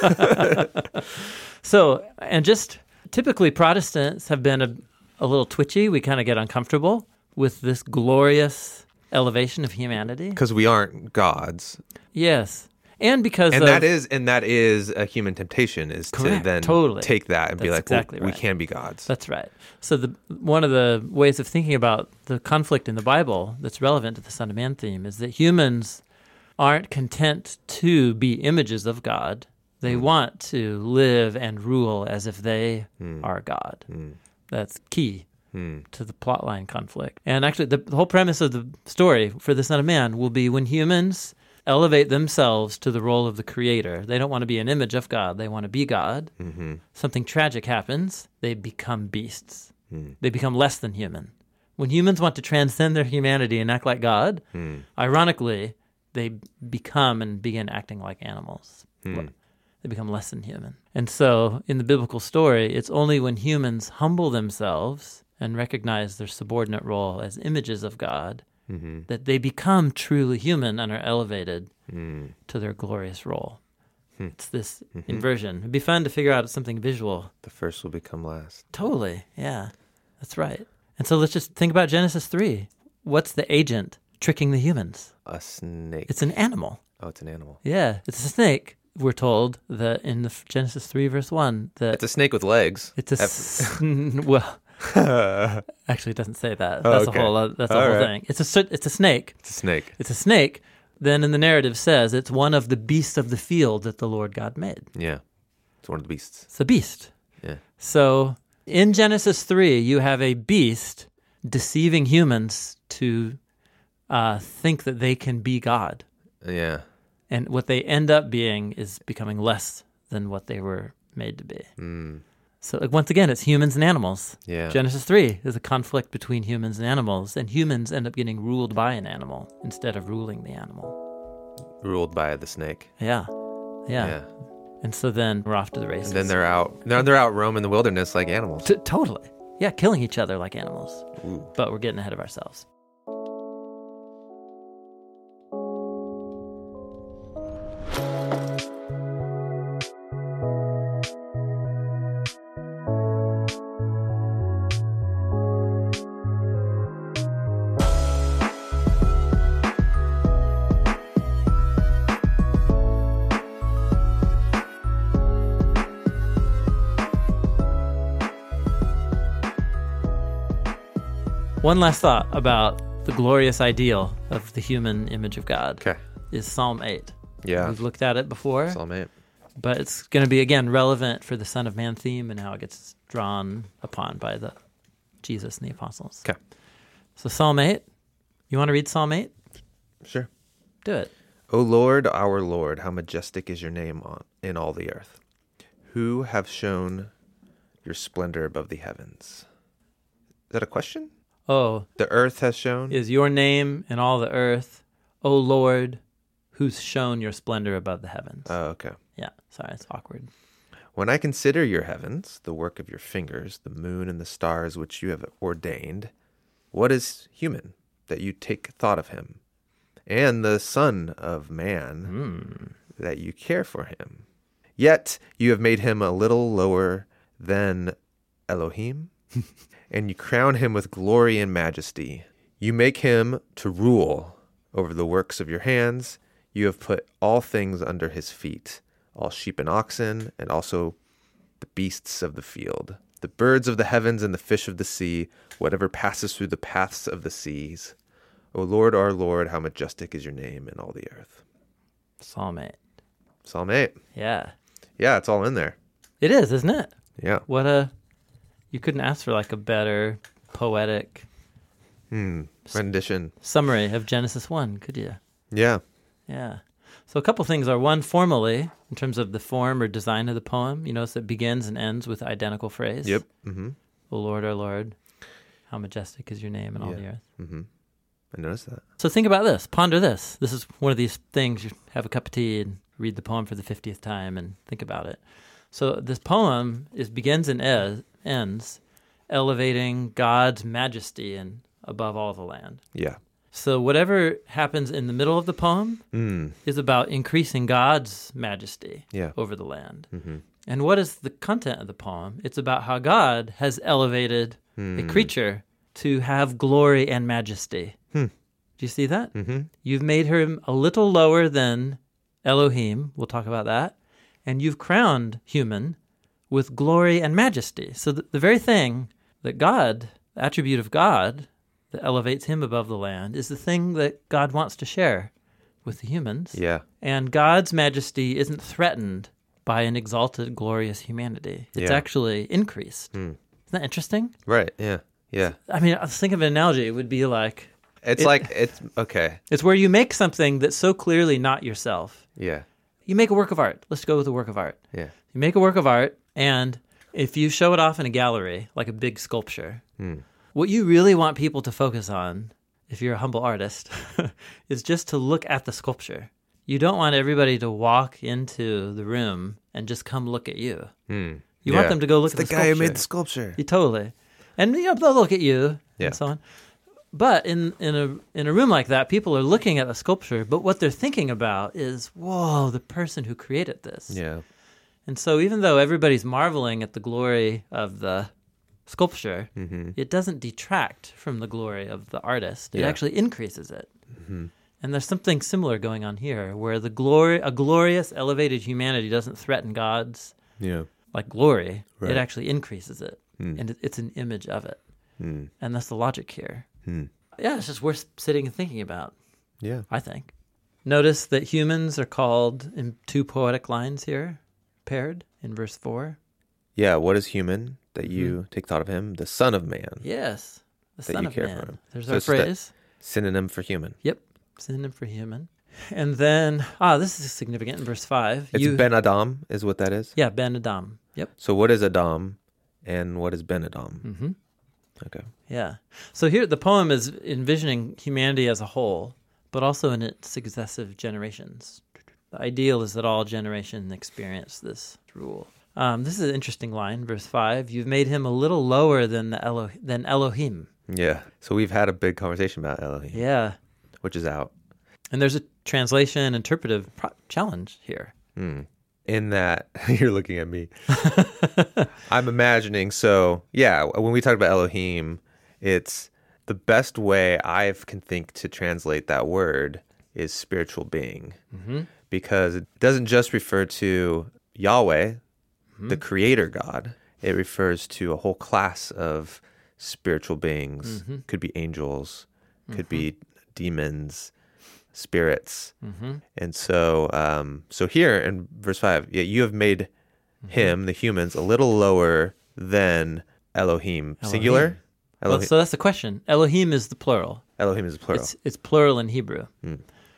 So, and just typically Protestants have been a, a little twitchy. We kind of get uncomfortable with this glorious elevation of humanity. Because we aren't gods, Yes. And because and of, that is and that is a human temptation is Correct, to then totally. take that and be That's like, well, exactly we right. can be gods. That's right. So the one of the ways of thinking about the conflict in the Bible that's relevant to the Son of Man theme is that humans aren't content to be images of God. They Mm. want to live and rule as if they Mm. are God. Mm. That's key Mm. to the plotline conflict. And actually, the, the whole premise of the story for the Son of Man will be when humans elevate themselves to the role of the Creator. They don't want to be an image of God. They want to be God. Mm-hmm. Something tragic happens. They become beasts. Mm. They become less than human. When humans want to transcend their humanity and act like God, Mm. ironically, they become and begin acting like animals. Mm. They become less than human. And so, in the biblical story, it's only when humans humble themselves and recognize their subordinate role as images of God Mm-hmm. that they become truly human and are elevated Mm. to their glorious role. Hmm. It's this Mhm. inversion. It'd be fun to figure out something visual. The first will become last. Totally. Yeah, that's right. And so let's just think about Genesis three. What's the agent tricking the humans. A snake. It's an animal. Oh, it's an animal. Yeah, it's a snake. We're told that in the Genesis three, verse one, that It's a snake with legs. it's a s- well. Actually, it doesn't say that. Oh, That's okay. a whole. That's a All whole right. thing. It's a cer- it's a snake. It's a snake. It's a snake. Then in the narrative says it's one of the beasts of the field that the Lord God made. Yeah. It's one of the beasts. It's a beast. Yeah. So in Genesis three, you have a beast deceiving humans to uh, think that they can be God. Yeah. And what they end up being is becoming less than what they were made to be. Mm. So like, once again, it's humans and animals. Yeah. Genesis three is a conflict between humans and animals, and humans end up getting ruled by an animal instead of ruling the animal. Ruled by the snake. Yeah. Yeah. Yeah. And so then we're off to the races. And then they're out. They're, they're out roaming the wilderness like animals. T- totally. Yeah, killing each other like animals. Ooh. But we're getting ahead of ourselves. One last thought about the glorious ideal of the human image of God Okay. is Psalm eight. Yeah. We've looked at it before, Psalm eight. but it's going to be, again, relevant for the Son of Man theme and how it gets drawn upon by the Jesus and the apostles. Okay. So Psalm eight, you want to read Psalm eight? Sure. Do it. O Lord, our Lord, how majestic is your name on, in all the earth. Who have shown your splendor above the heavens? Is that a question? Oh, The earth has shown? is your name in all the earth, O Lord, who's shown your splendor above the heavens. Oh, okay. Yeah, sorry, it's awkward. When I consider your heavens, the work of your fingers, the moon and the stars which you have ordained, what is human that you take thought of him, and the Son of Man that you care for him? Yet you have made him a little lower than Elohim, and you crown him with glory and majesty. You make him to rule over the works of your hands. You have put all things under his feet, all sheep and oxen, and also the beasts of the field, the birds of the heavens and the fish of the sea, whatever passes through the paths of the seas. O Lord, our Lord, how majestic is your name in all the earth. Psalm eight. Psalm eight. Yeah. Yeah, it's all in there. It is, isn't it? Yeah. What a... You couldn't ask for like a better poetic Hmm. Rendition. summary of Genesis one, could you? Yeah. Yeah. So a couple things are, one, formally, in terms of the form or design of the poem, you notice it begins and ends with identical phrase. Yep. Mm-hmm. O Lord, our Lord, how majestic is your name in all Yeah. the earth. Mm-hmm. I noticed that. So think about this. Ponder this. This is one of these things, you have a cup of tea and read the poem for the fiftieth time and think about it. So this poem is begins and es- ends elevating God's majesty and above all the land. Yeah. So whatever happens in the middle of the poem Mm. is about increasing God's majesty Yeah. over the land. Mm-hmm. And what is the content of the poem? It's about how God has elevated a creature to have glory and majesty. Hmm. Do you see that? Mm-hmm. You've made him a little lower than Elohim. We'll talk about that. And you've crowned human with glory and majesty. So the, the very thing that God, the attribute of God that elevates him above the land, is the thing that God wants to share with the humans. Yeah. And God's majesty isn't threatened by an exalted, glorious humanity. It's Yeah. actually increased. Mm. Isn't that interesting? Right. Yeah. Yeah. I mean, I was thinking of an analogy. It would be like, It's It- like, it's, okay. it's where you make something that's so clearly not yourself. Yeah. You make a work of art. Let's go with a work of art. Yeah. You make a work of art, and if you show it off in a gallery, like a big sculpture, Mm. what you really want people to focus on, if you're a humble artist, is just to look at the sculpture. You don't want everybody to walk into the room and just come look at you. Mm. You Yeah. want them to go look It's at the the guy who sculpture. made the sculpture. You totally. And you know, they'll look at you Yeah. and so on. But in, in a in a room like that, people are looking at the sculpture, but what they're thinking about is, whoa, the person who created this. Yeah. And so even though everybody's marveling at the glory of the sculpture, Mm-hmm. it doesn't detract from the glory of the artist. It Yeah. actually increases it. Mm-hmm. And there's something similar going on here, where the glory, a glorious, elevated humanity doesn't threaten God's Yeah. like glory. Right. It actually increases it, Mm. and it, it's an image of it. Mm. And that's the logic here. Mm. Yeah, it's just worth sitting and thinking about, Yeah. I think. Notice that humans are called in two poetic lines here, paired in verse four. Yeah. What is human that you Mm-hmm. take thought of him? The Son of Man. Yes, the That Son you of care Man. for him. There's So our it's that- phrase. Synonym for human. Yep, synonym for human. And then, ah, this is significant in verse five. It's You- Ben Adam is what that is? Yeah, Ben Adam. Yep. So what is Adam and what is Ben Adam? Mm-hmm. Okay. Yeah. So here the poem is envisioning humanity as a whole, but also in its successive generations. The ideal is that all generations experience this rule. Um, this is an interesting line, verse five. You've made him a little lower than the Elo- than Elohim. Yeah. So we've had a big conversation about Elohim, Yeah. which is out. And there's a translation interpretive pro- challenge here. Hmm. In that, you're looking at me. I'm imagining, so yeah, when we talk about Elohim, it's the best way I can think to translate that word is spiritual being. Mm-hmm. Because it doesn't just refer to Yahweh, Mm-hmm. the creator God. It refers to a whole class of spiritual beings. Mm-hmm. Could be angels, could be demons, spirits. Mm-hmm. And so, um, so here in verse five, yeah, you have made him, the humans, a little lower than Elohim. Elohim. Singular? Well, Elohim, so that's the question. Elohim is the plural. Elohim is plural. It's it's plural in Hebrew. Hmm.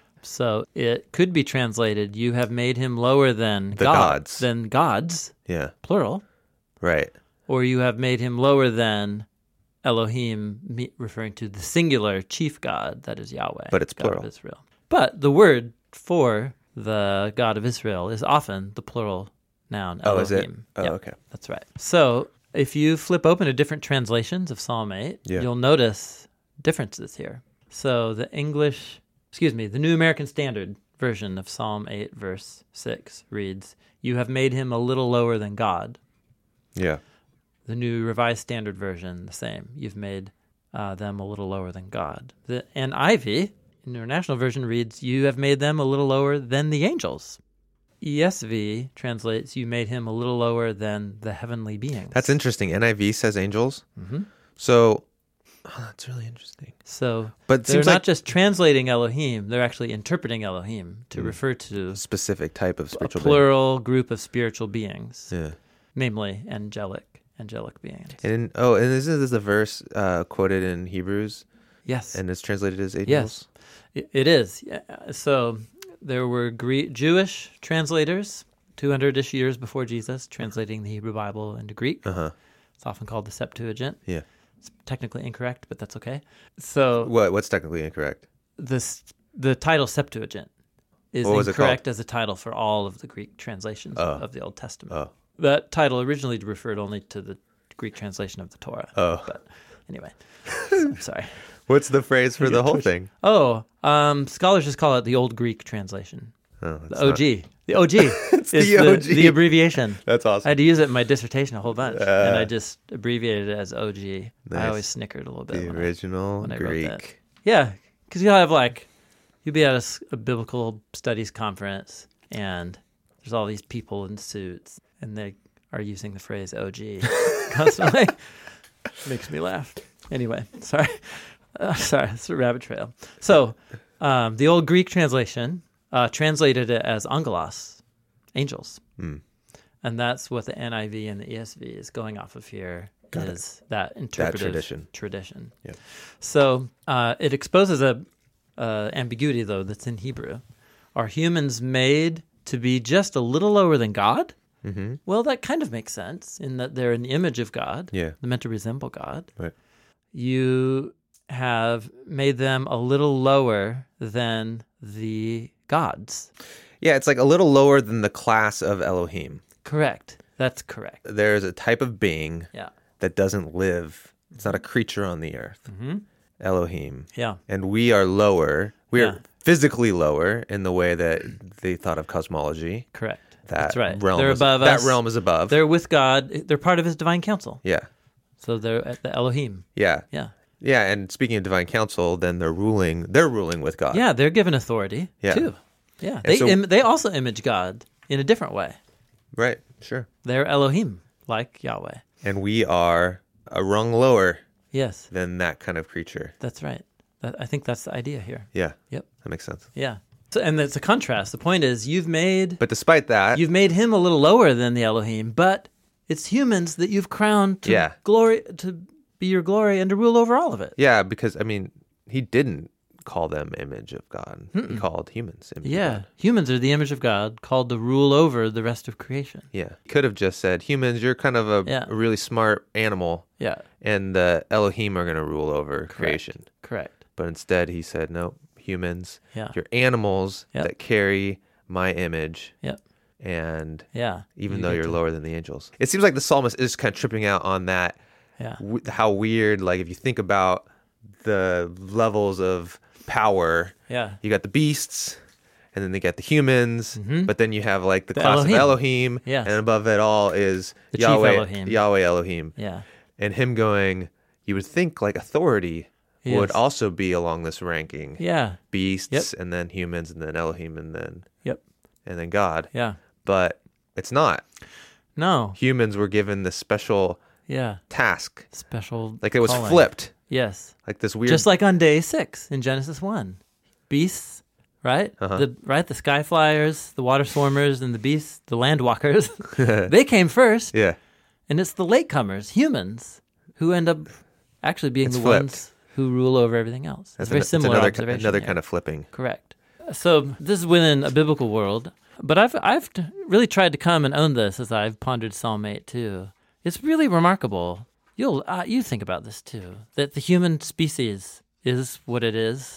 So it could be translated, you have made him lower than The God- gods. than gods, Yeah, plural, right. or you have made him lower than Elohim, me- referring to the singular chief God, that is Yahweh. But it's God plural. of Israel. But the word for the God of Israel is often the plural noun Oh, Elohim. is it? Oh, Yep, okay. that's right. So if you flip open to different translations of Psalm eight, Yeah. you'll notice differences here. So the English, excuse me, the New American Standard version of Psalm eight, verse six reads, you have made him a little lower than God. Yeah. The New Revised Standard version, the same. You've made uh, them a little lower than God. The N I V, International Version, reads, you have made them a little lower than the angels. E S V translates, you made him a little lower than the heavenly beings. That's interesting. N I V says angels. Mm-hmm. So, oh, that's really interesting. So But it they're seems not like just translating Elohim, they're actually interpreting Elohim to Mm. refer to a specific type of a spiritual being. plural group of spiritual beings, Yeah. namely angelic, angelic beings. And in, oh, and isn't this a verse uh, quoted in Hebrews Yes. and it's translated as angels? Yes. It it is. Yeah. So there were Greek, Jewish translators, two hundred-ish years before Jesus, translating the Hebrew Bible into Greek. Uh huh. It's often called the Septuagint. Yeah. It's technically incorrect, but that's okay. So What? What's technically incorrect? this the title Septuagint is What was it incorrect as a title for all of the Greek translations Oh. of the Old Testament. Oh. That title originally referred only to the Greek translation of the Torah. Oh. But anyway, I'm sorry. What's the phrase for the whole thing? Oh, um, scholars just call it the Old Greek translation. Oh, The that's O not- G. The O G It's is the O G. the abbreviation. That's I awesome. had to use it in my dissertation a whole bunch, and Uh, I just abbreviated it as O G. I Nice. always snickered a little bit. The when I- original when I wrote that. Greek. yeah, because you'll have like, you'll be at a s- a, biblical studies conference, and there's all these people in suits, and they are using the phrase O G constantly. Makes me laugh. Anyway, sorry. Uh, sorry, it's a rabbit trail. So, um, the old Greek translation uh, translated it as angelos, angels. Mm. And that's what the N I V and the E S V is going off of here, Got is that interpretive tradition. tradition. Yep. So uh, it exposes a uh, ambiguity, though, that's in Hebrew. Are humans made to be just a little lower than God? Mm-hmm. Well, that kind of makes sense in that they're in the image of God. Yeah. They're meant to resemble God. Right. You have made them a little lower than the gods. Yeah, it's like a little lower than the class of Elohim. Correct. That's correct. There's a type of being Yeah. that doesn't live. It's not a creature on the earth. Mm-hmm. Elohim. Yeah. And we are lower. We are Yeah. physically lower in the way that they thought of cosmology. Correct. That That's right. realm They're is, above that us. realm is above. They're with God. They're part of his divine council. yeah. So they're at the Elohim. Yeah. Yeah. Yeah, and speaking of divine counsel, then they're ruling. They're ruling with God. Yeah, they're given authority Yeah. too. Yeah, they so- Im- they also image God in a different way. Right. Sure. They're Elohim, like Yahweh. And we are a rung lower Yes, than that kind of creature. that's right. That, I think that's the idea here. Yeah. Yep. That makes sense. Yeah. So, and it's a contrast. The point is, you've made But despite that, you've made him a little lower than the Elohim, but it's humans that you've crowned to Yeah. glory to be your glory and to rule over all of it. yeah, because I mean, he didn't call them image of God. He called humans image of Yeah, God. humans are the image of God, called to rule over the rest of creation. Yeah. He could have just said, humans, you're kind of a, Yeah. a really smart animal, Yeah, and the Elohim are going to rule over creation. correct. But instead, he said, no, humans, Yeah. you're animals Yep. that carry my image. Yep. And Yeah. even You though get you're to- lower than the angels. It seems like the psalmist is kind of tripping out on that, Yeah. w- how weird, like if you think about the levels of power, Yeah. you got the beasts, and then they got the humans, but then you have like the, The class Elohim. of Elohim, Yes. and above it all is The chief Yahweh, Elohim. Yahweh Elohim. Yeah. And him going, you would think like authority Yes. would also be along this ranking. Yeah. Beasts, Yep. and then humans, and then Elohim, and then Yep. and then God. Yeah. But it's not. No. Humans were given this special Yeah. task. Special. Like it was calling. flipped. Yes. Like this weird. Just like on day six in Genesis one, beasts, right? Uh-huh. The right, the sky flyers, the water swarmers, and the beasts, the land walkers. They came first, yeah. and it's the latecomers, humans, who end up actually being It's the flipped. ones who rule over everything else. It's a very an- similar another, observation. another here. kind of flipping. Correct. So this is within a biblical world, but I've I've t- really tried to come and own this as I've pondered Psalm eight too. It's really remarkable. You'll uh, you think about this too, that the human species is what it is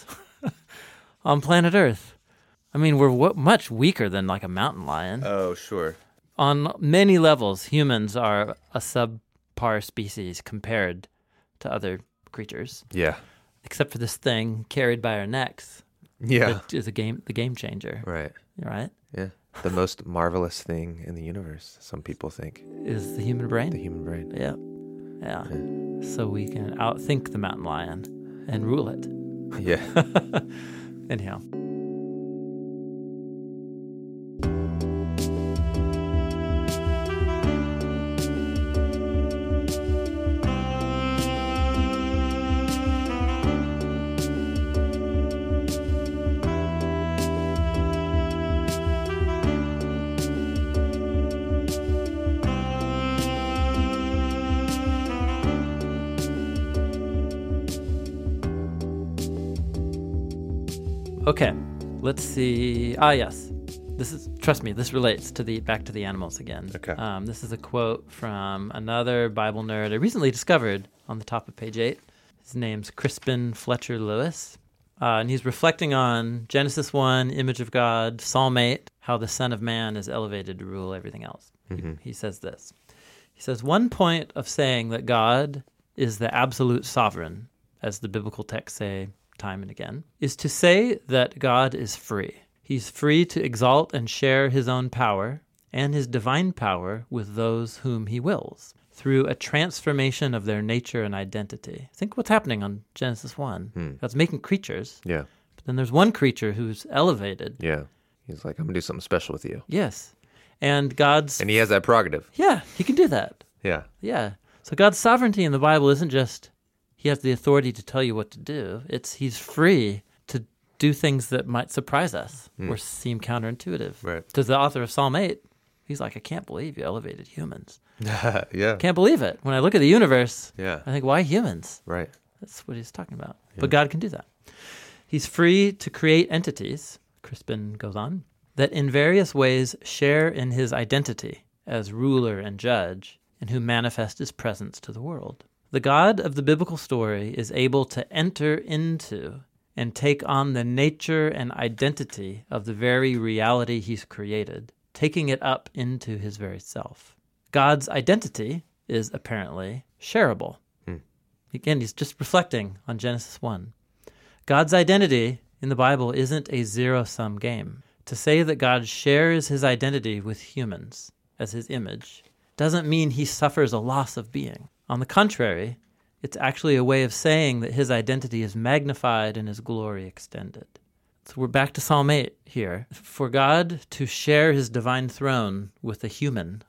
on planet Earth. I mean, we're w- much weaker than like a mountain lion. Oh, sure. On many levels, humans are a subpar species compared to other creatures, Yeah. except for this thing carried by our necks Yeah. that is a game the game changer. Right. Right? Yeah. The most marvelous thing in the universe, some people think. Is the human brain. The human brain. Yeah. Yeah. So we can outthink the mountain lion and rule it. Yeah. Anyhow. Okay, let's see. Ah, yes. This is, trust me, this relates to the back to the animals again. Okay. Um, this is a quote from another Bible nerd I recently discovered on the top of page eight. His name's Crispin Fletcher Lewis. Uh, and he's reflecting on Genesis one, image of God, Psalm eight, how the Son of Man is elevated to rule everything else. Mm-hmm. He, he says this. He says, one point of saying that God is the absolute sovereign, as the biblical texts say time and again, is to say that God is free. He's free to exalt and share his own power and his divine power with those whom he wills through a transformation of their nature and identity. Think what's happening on Genesis one. Hmm. God's making creatures, Yeah. but then there's one creature who's elevated. Yeah. He's like, I'm going to do something special with you. Yes. And God's... And he has that prerogative. yeah, he can do that. Yeah. Yeah. So God's sovereignty in the Bible isn't just he has the authority to tell you what to do. It's he's free to do things that might surprise us or seem counterintuitive. Right. To the author of Psalm eight, he's like, I can't believe you elevated humans. yeah. Can't believe it. When I look at the universe, Yeah. I think, why humans? Right. That's what he's talking about. But God can do that. He's free to create entities, Crispin goes on, that in various ways share in his identity as ruler and judge and who manifest his presence to the world. The God of the biblical story is able to enter into and take on the nature and identity of the very reality he's created, taking it up into his very self. God's identity is apparently shareable. Hmm. Again, he's just reflecting on Genesis one. God's identity in the Bible isn't a zero-sum game. To say that God shares his identity with humans as his image doesn't mean he suffers a loss of being. On the contrary, It's actually a way of saying that his identity is magnified and his glory extended. So we're back to Psalm eight here. For God to share his divine throne with a human.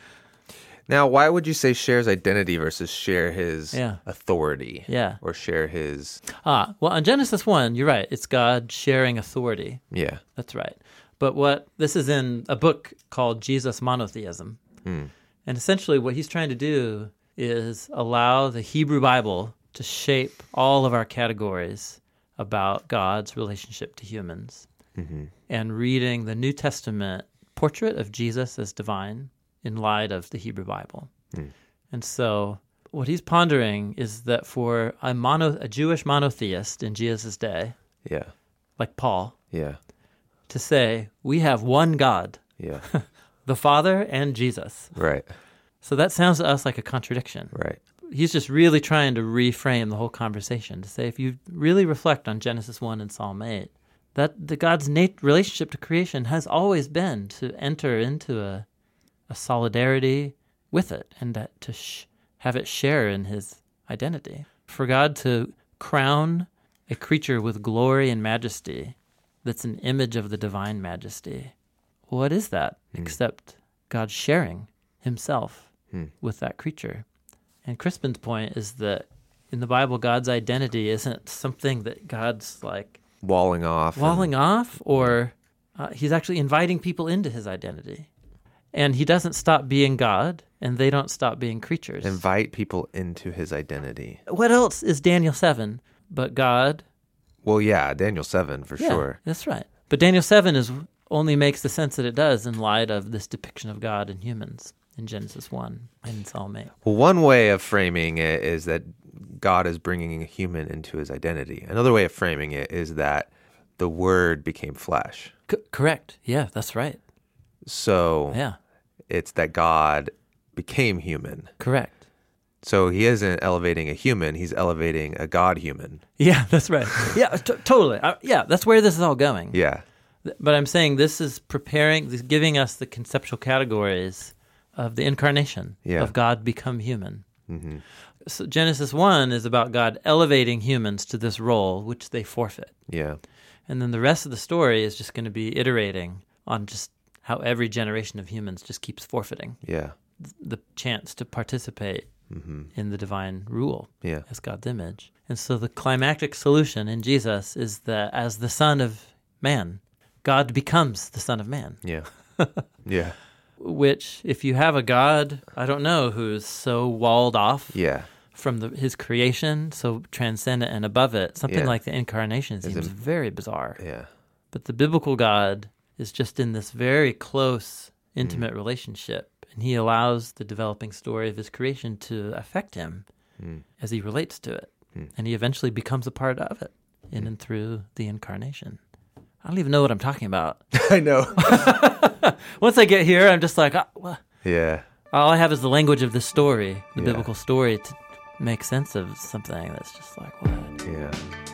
Now, why would you say shares identity versus share his Yeah. authority? Yeah. Or share his... Ah, well, in Genesis one, you're right. It's God sharing authority. Yeah. That's right. But what this is in a book called Jesus Monotheism. Hmm. And essentially what he's trying to do is allow the Hebrew Bible to shape all of our categories about God's relationship to humans. Mm-hmm. And reading the New Testament portrait of Jesus as divine in light of the Hebrew Bible. Mm. And so what he's pondering is that for a mono, a Jewish monotheist in Jesus' day, Yeah. like Paul, Yeah. to say, we have one God, Yeah. the Father and Jesus. Right. So that sounds to us like a contradiction. Right. He's just really trying to reframe the whole conversation to say, if you really reflect on Genesis one and Psalm eight, that the God's nat- relationship to creation has always been to enter into a, a solidarity with it and that to sh- have it share in his identity. For God to crown a creature with glory and majesty that's an image of the divine majesty, what is that Mm. except God sharing himself Mm. with that creature? And Crispin's point is that in the Bible, God's identity isn't something that God's like Walling off. walling off, or uh, he's actually inviting people into his identity. And he doesn't stop being God, and they don't stop being creatures. Invite people into his identity. What else is Daniel seven but God? Well, yeah, Daniel seven for Yeah, sure. that's right. But Daniel seven is only makes the sense that it does in light of this depiction of God and humans in Genesis one and Psalm eight. Well, one way of framing it is that God is bringing a human into his identity. Another way of framing it is that the Word became flesh. C- correct. Yeah, that's right. So Yeah, it's that God became human. correct. So he isn't elevating a human, he's elevating a God human. Yeah, that's right. Yeah, t- totally. Uh, yeah, that's where this is all going. Yeah. Th- But I'm saying this is preparing, this is giving us the conceptual categories of the incarnation, Yeah. of God become human. Mm-hmm. So Genesis one is about God elevating humans to this role, which they forfeit. Yeah. And then the rest of the story is just going to be iterating on just how every generation of humans just keeps forfeiting Yeah. th- the chance to participate Mm-hmm. in the divine rule Yeah. as God's image. And so the climactic solution in Jesus is that as the Son of Man, God becomes the Son of Man, Yeah. Yeah. which if you have a God, I don't know, who's so walled off Yeah. from the, his creation, so transcendent and above it, something Yeah. like the incarnation seems im- very bizarre. Yeah. But the biblical God is just in this very close, Mm. intimate relationship, and he allows the developing story of his creation to affect him Mm. as he relates to it. Mm. And he eventually becomes a part of it in and through the incarnation. I don't even know what I'm talking about. I know. Once I get here, I'm just like, ah, well, Yeah. all I have is the language of the story, the Yeah. biblical story, to make sense of something that's just like, what? Yeah.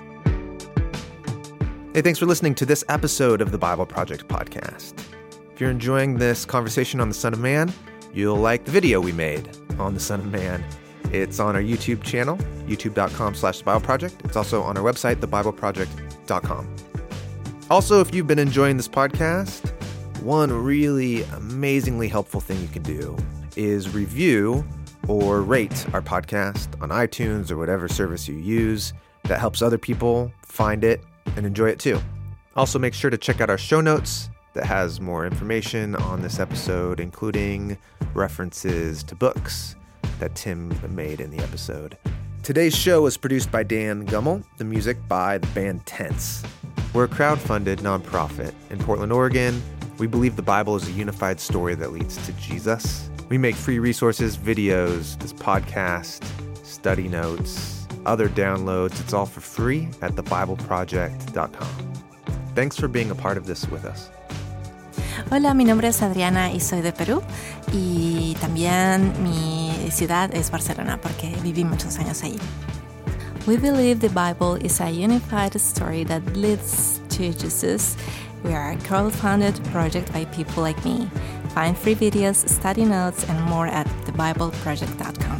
Hey, thanks for listening to this episode of the Bible Project podcast. If you're enjoying this conversation on the Son of Man, you'll like the video we made on the Son of Man. It's on our YouTube channel, youtube.com slash the Bible Project. It's also on our website, the bible project dot com. Also, if you've been enjoying this podcast, one really amazingly helpful thing you can do is review or rate our podcast on iTunes or whatever service you use. That helps other people find it and enjoy it too. Also, make sure to check out our show notes that has more information on this episode, including references to books that Tim made in the episode. Today's show was produced by Dan Gummel, the music by the band Tense. We're a crowd-funded nonprofit in Portland, Oregon. We believe the Bible is a unified story that leads to Jesus. We make free resources, videos, this podcast, study notes, other downloads. It's all for free at the bible project dot com. Thanks for being a part of this with us. Hola, mi nombre es Adriana y soy de Perú, y también mi ciudad es Barcelona porque viví muchos años allí. We believe the Bible is a unified story that leads to Jesus. We are a crowd-funded project by people like me. Find free videos, study notes, and more at the bible project dot com.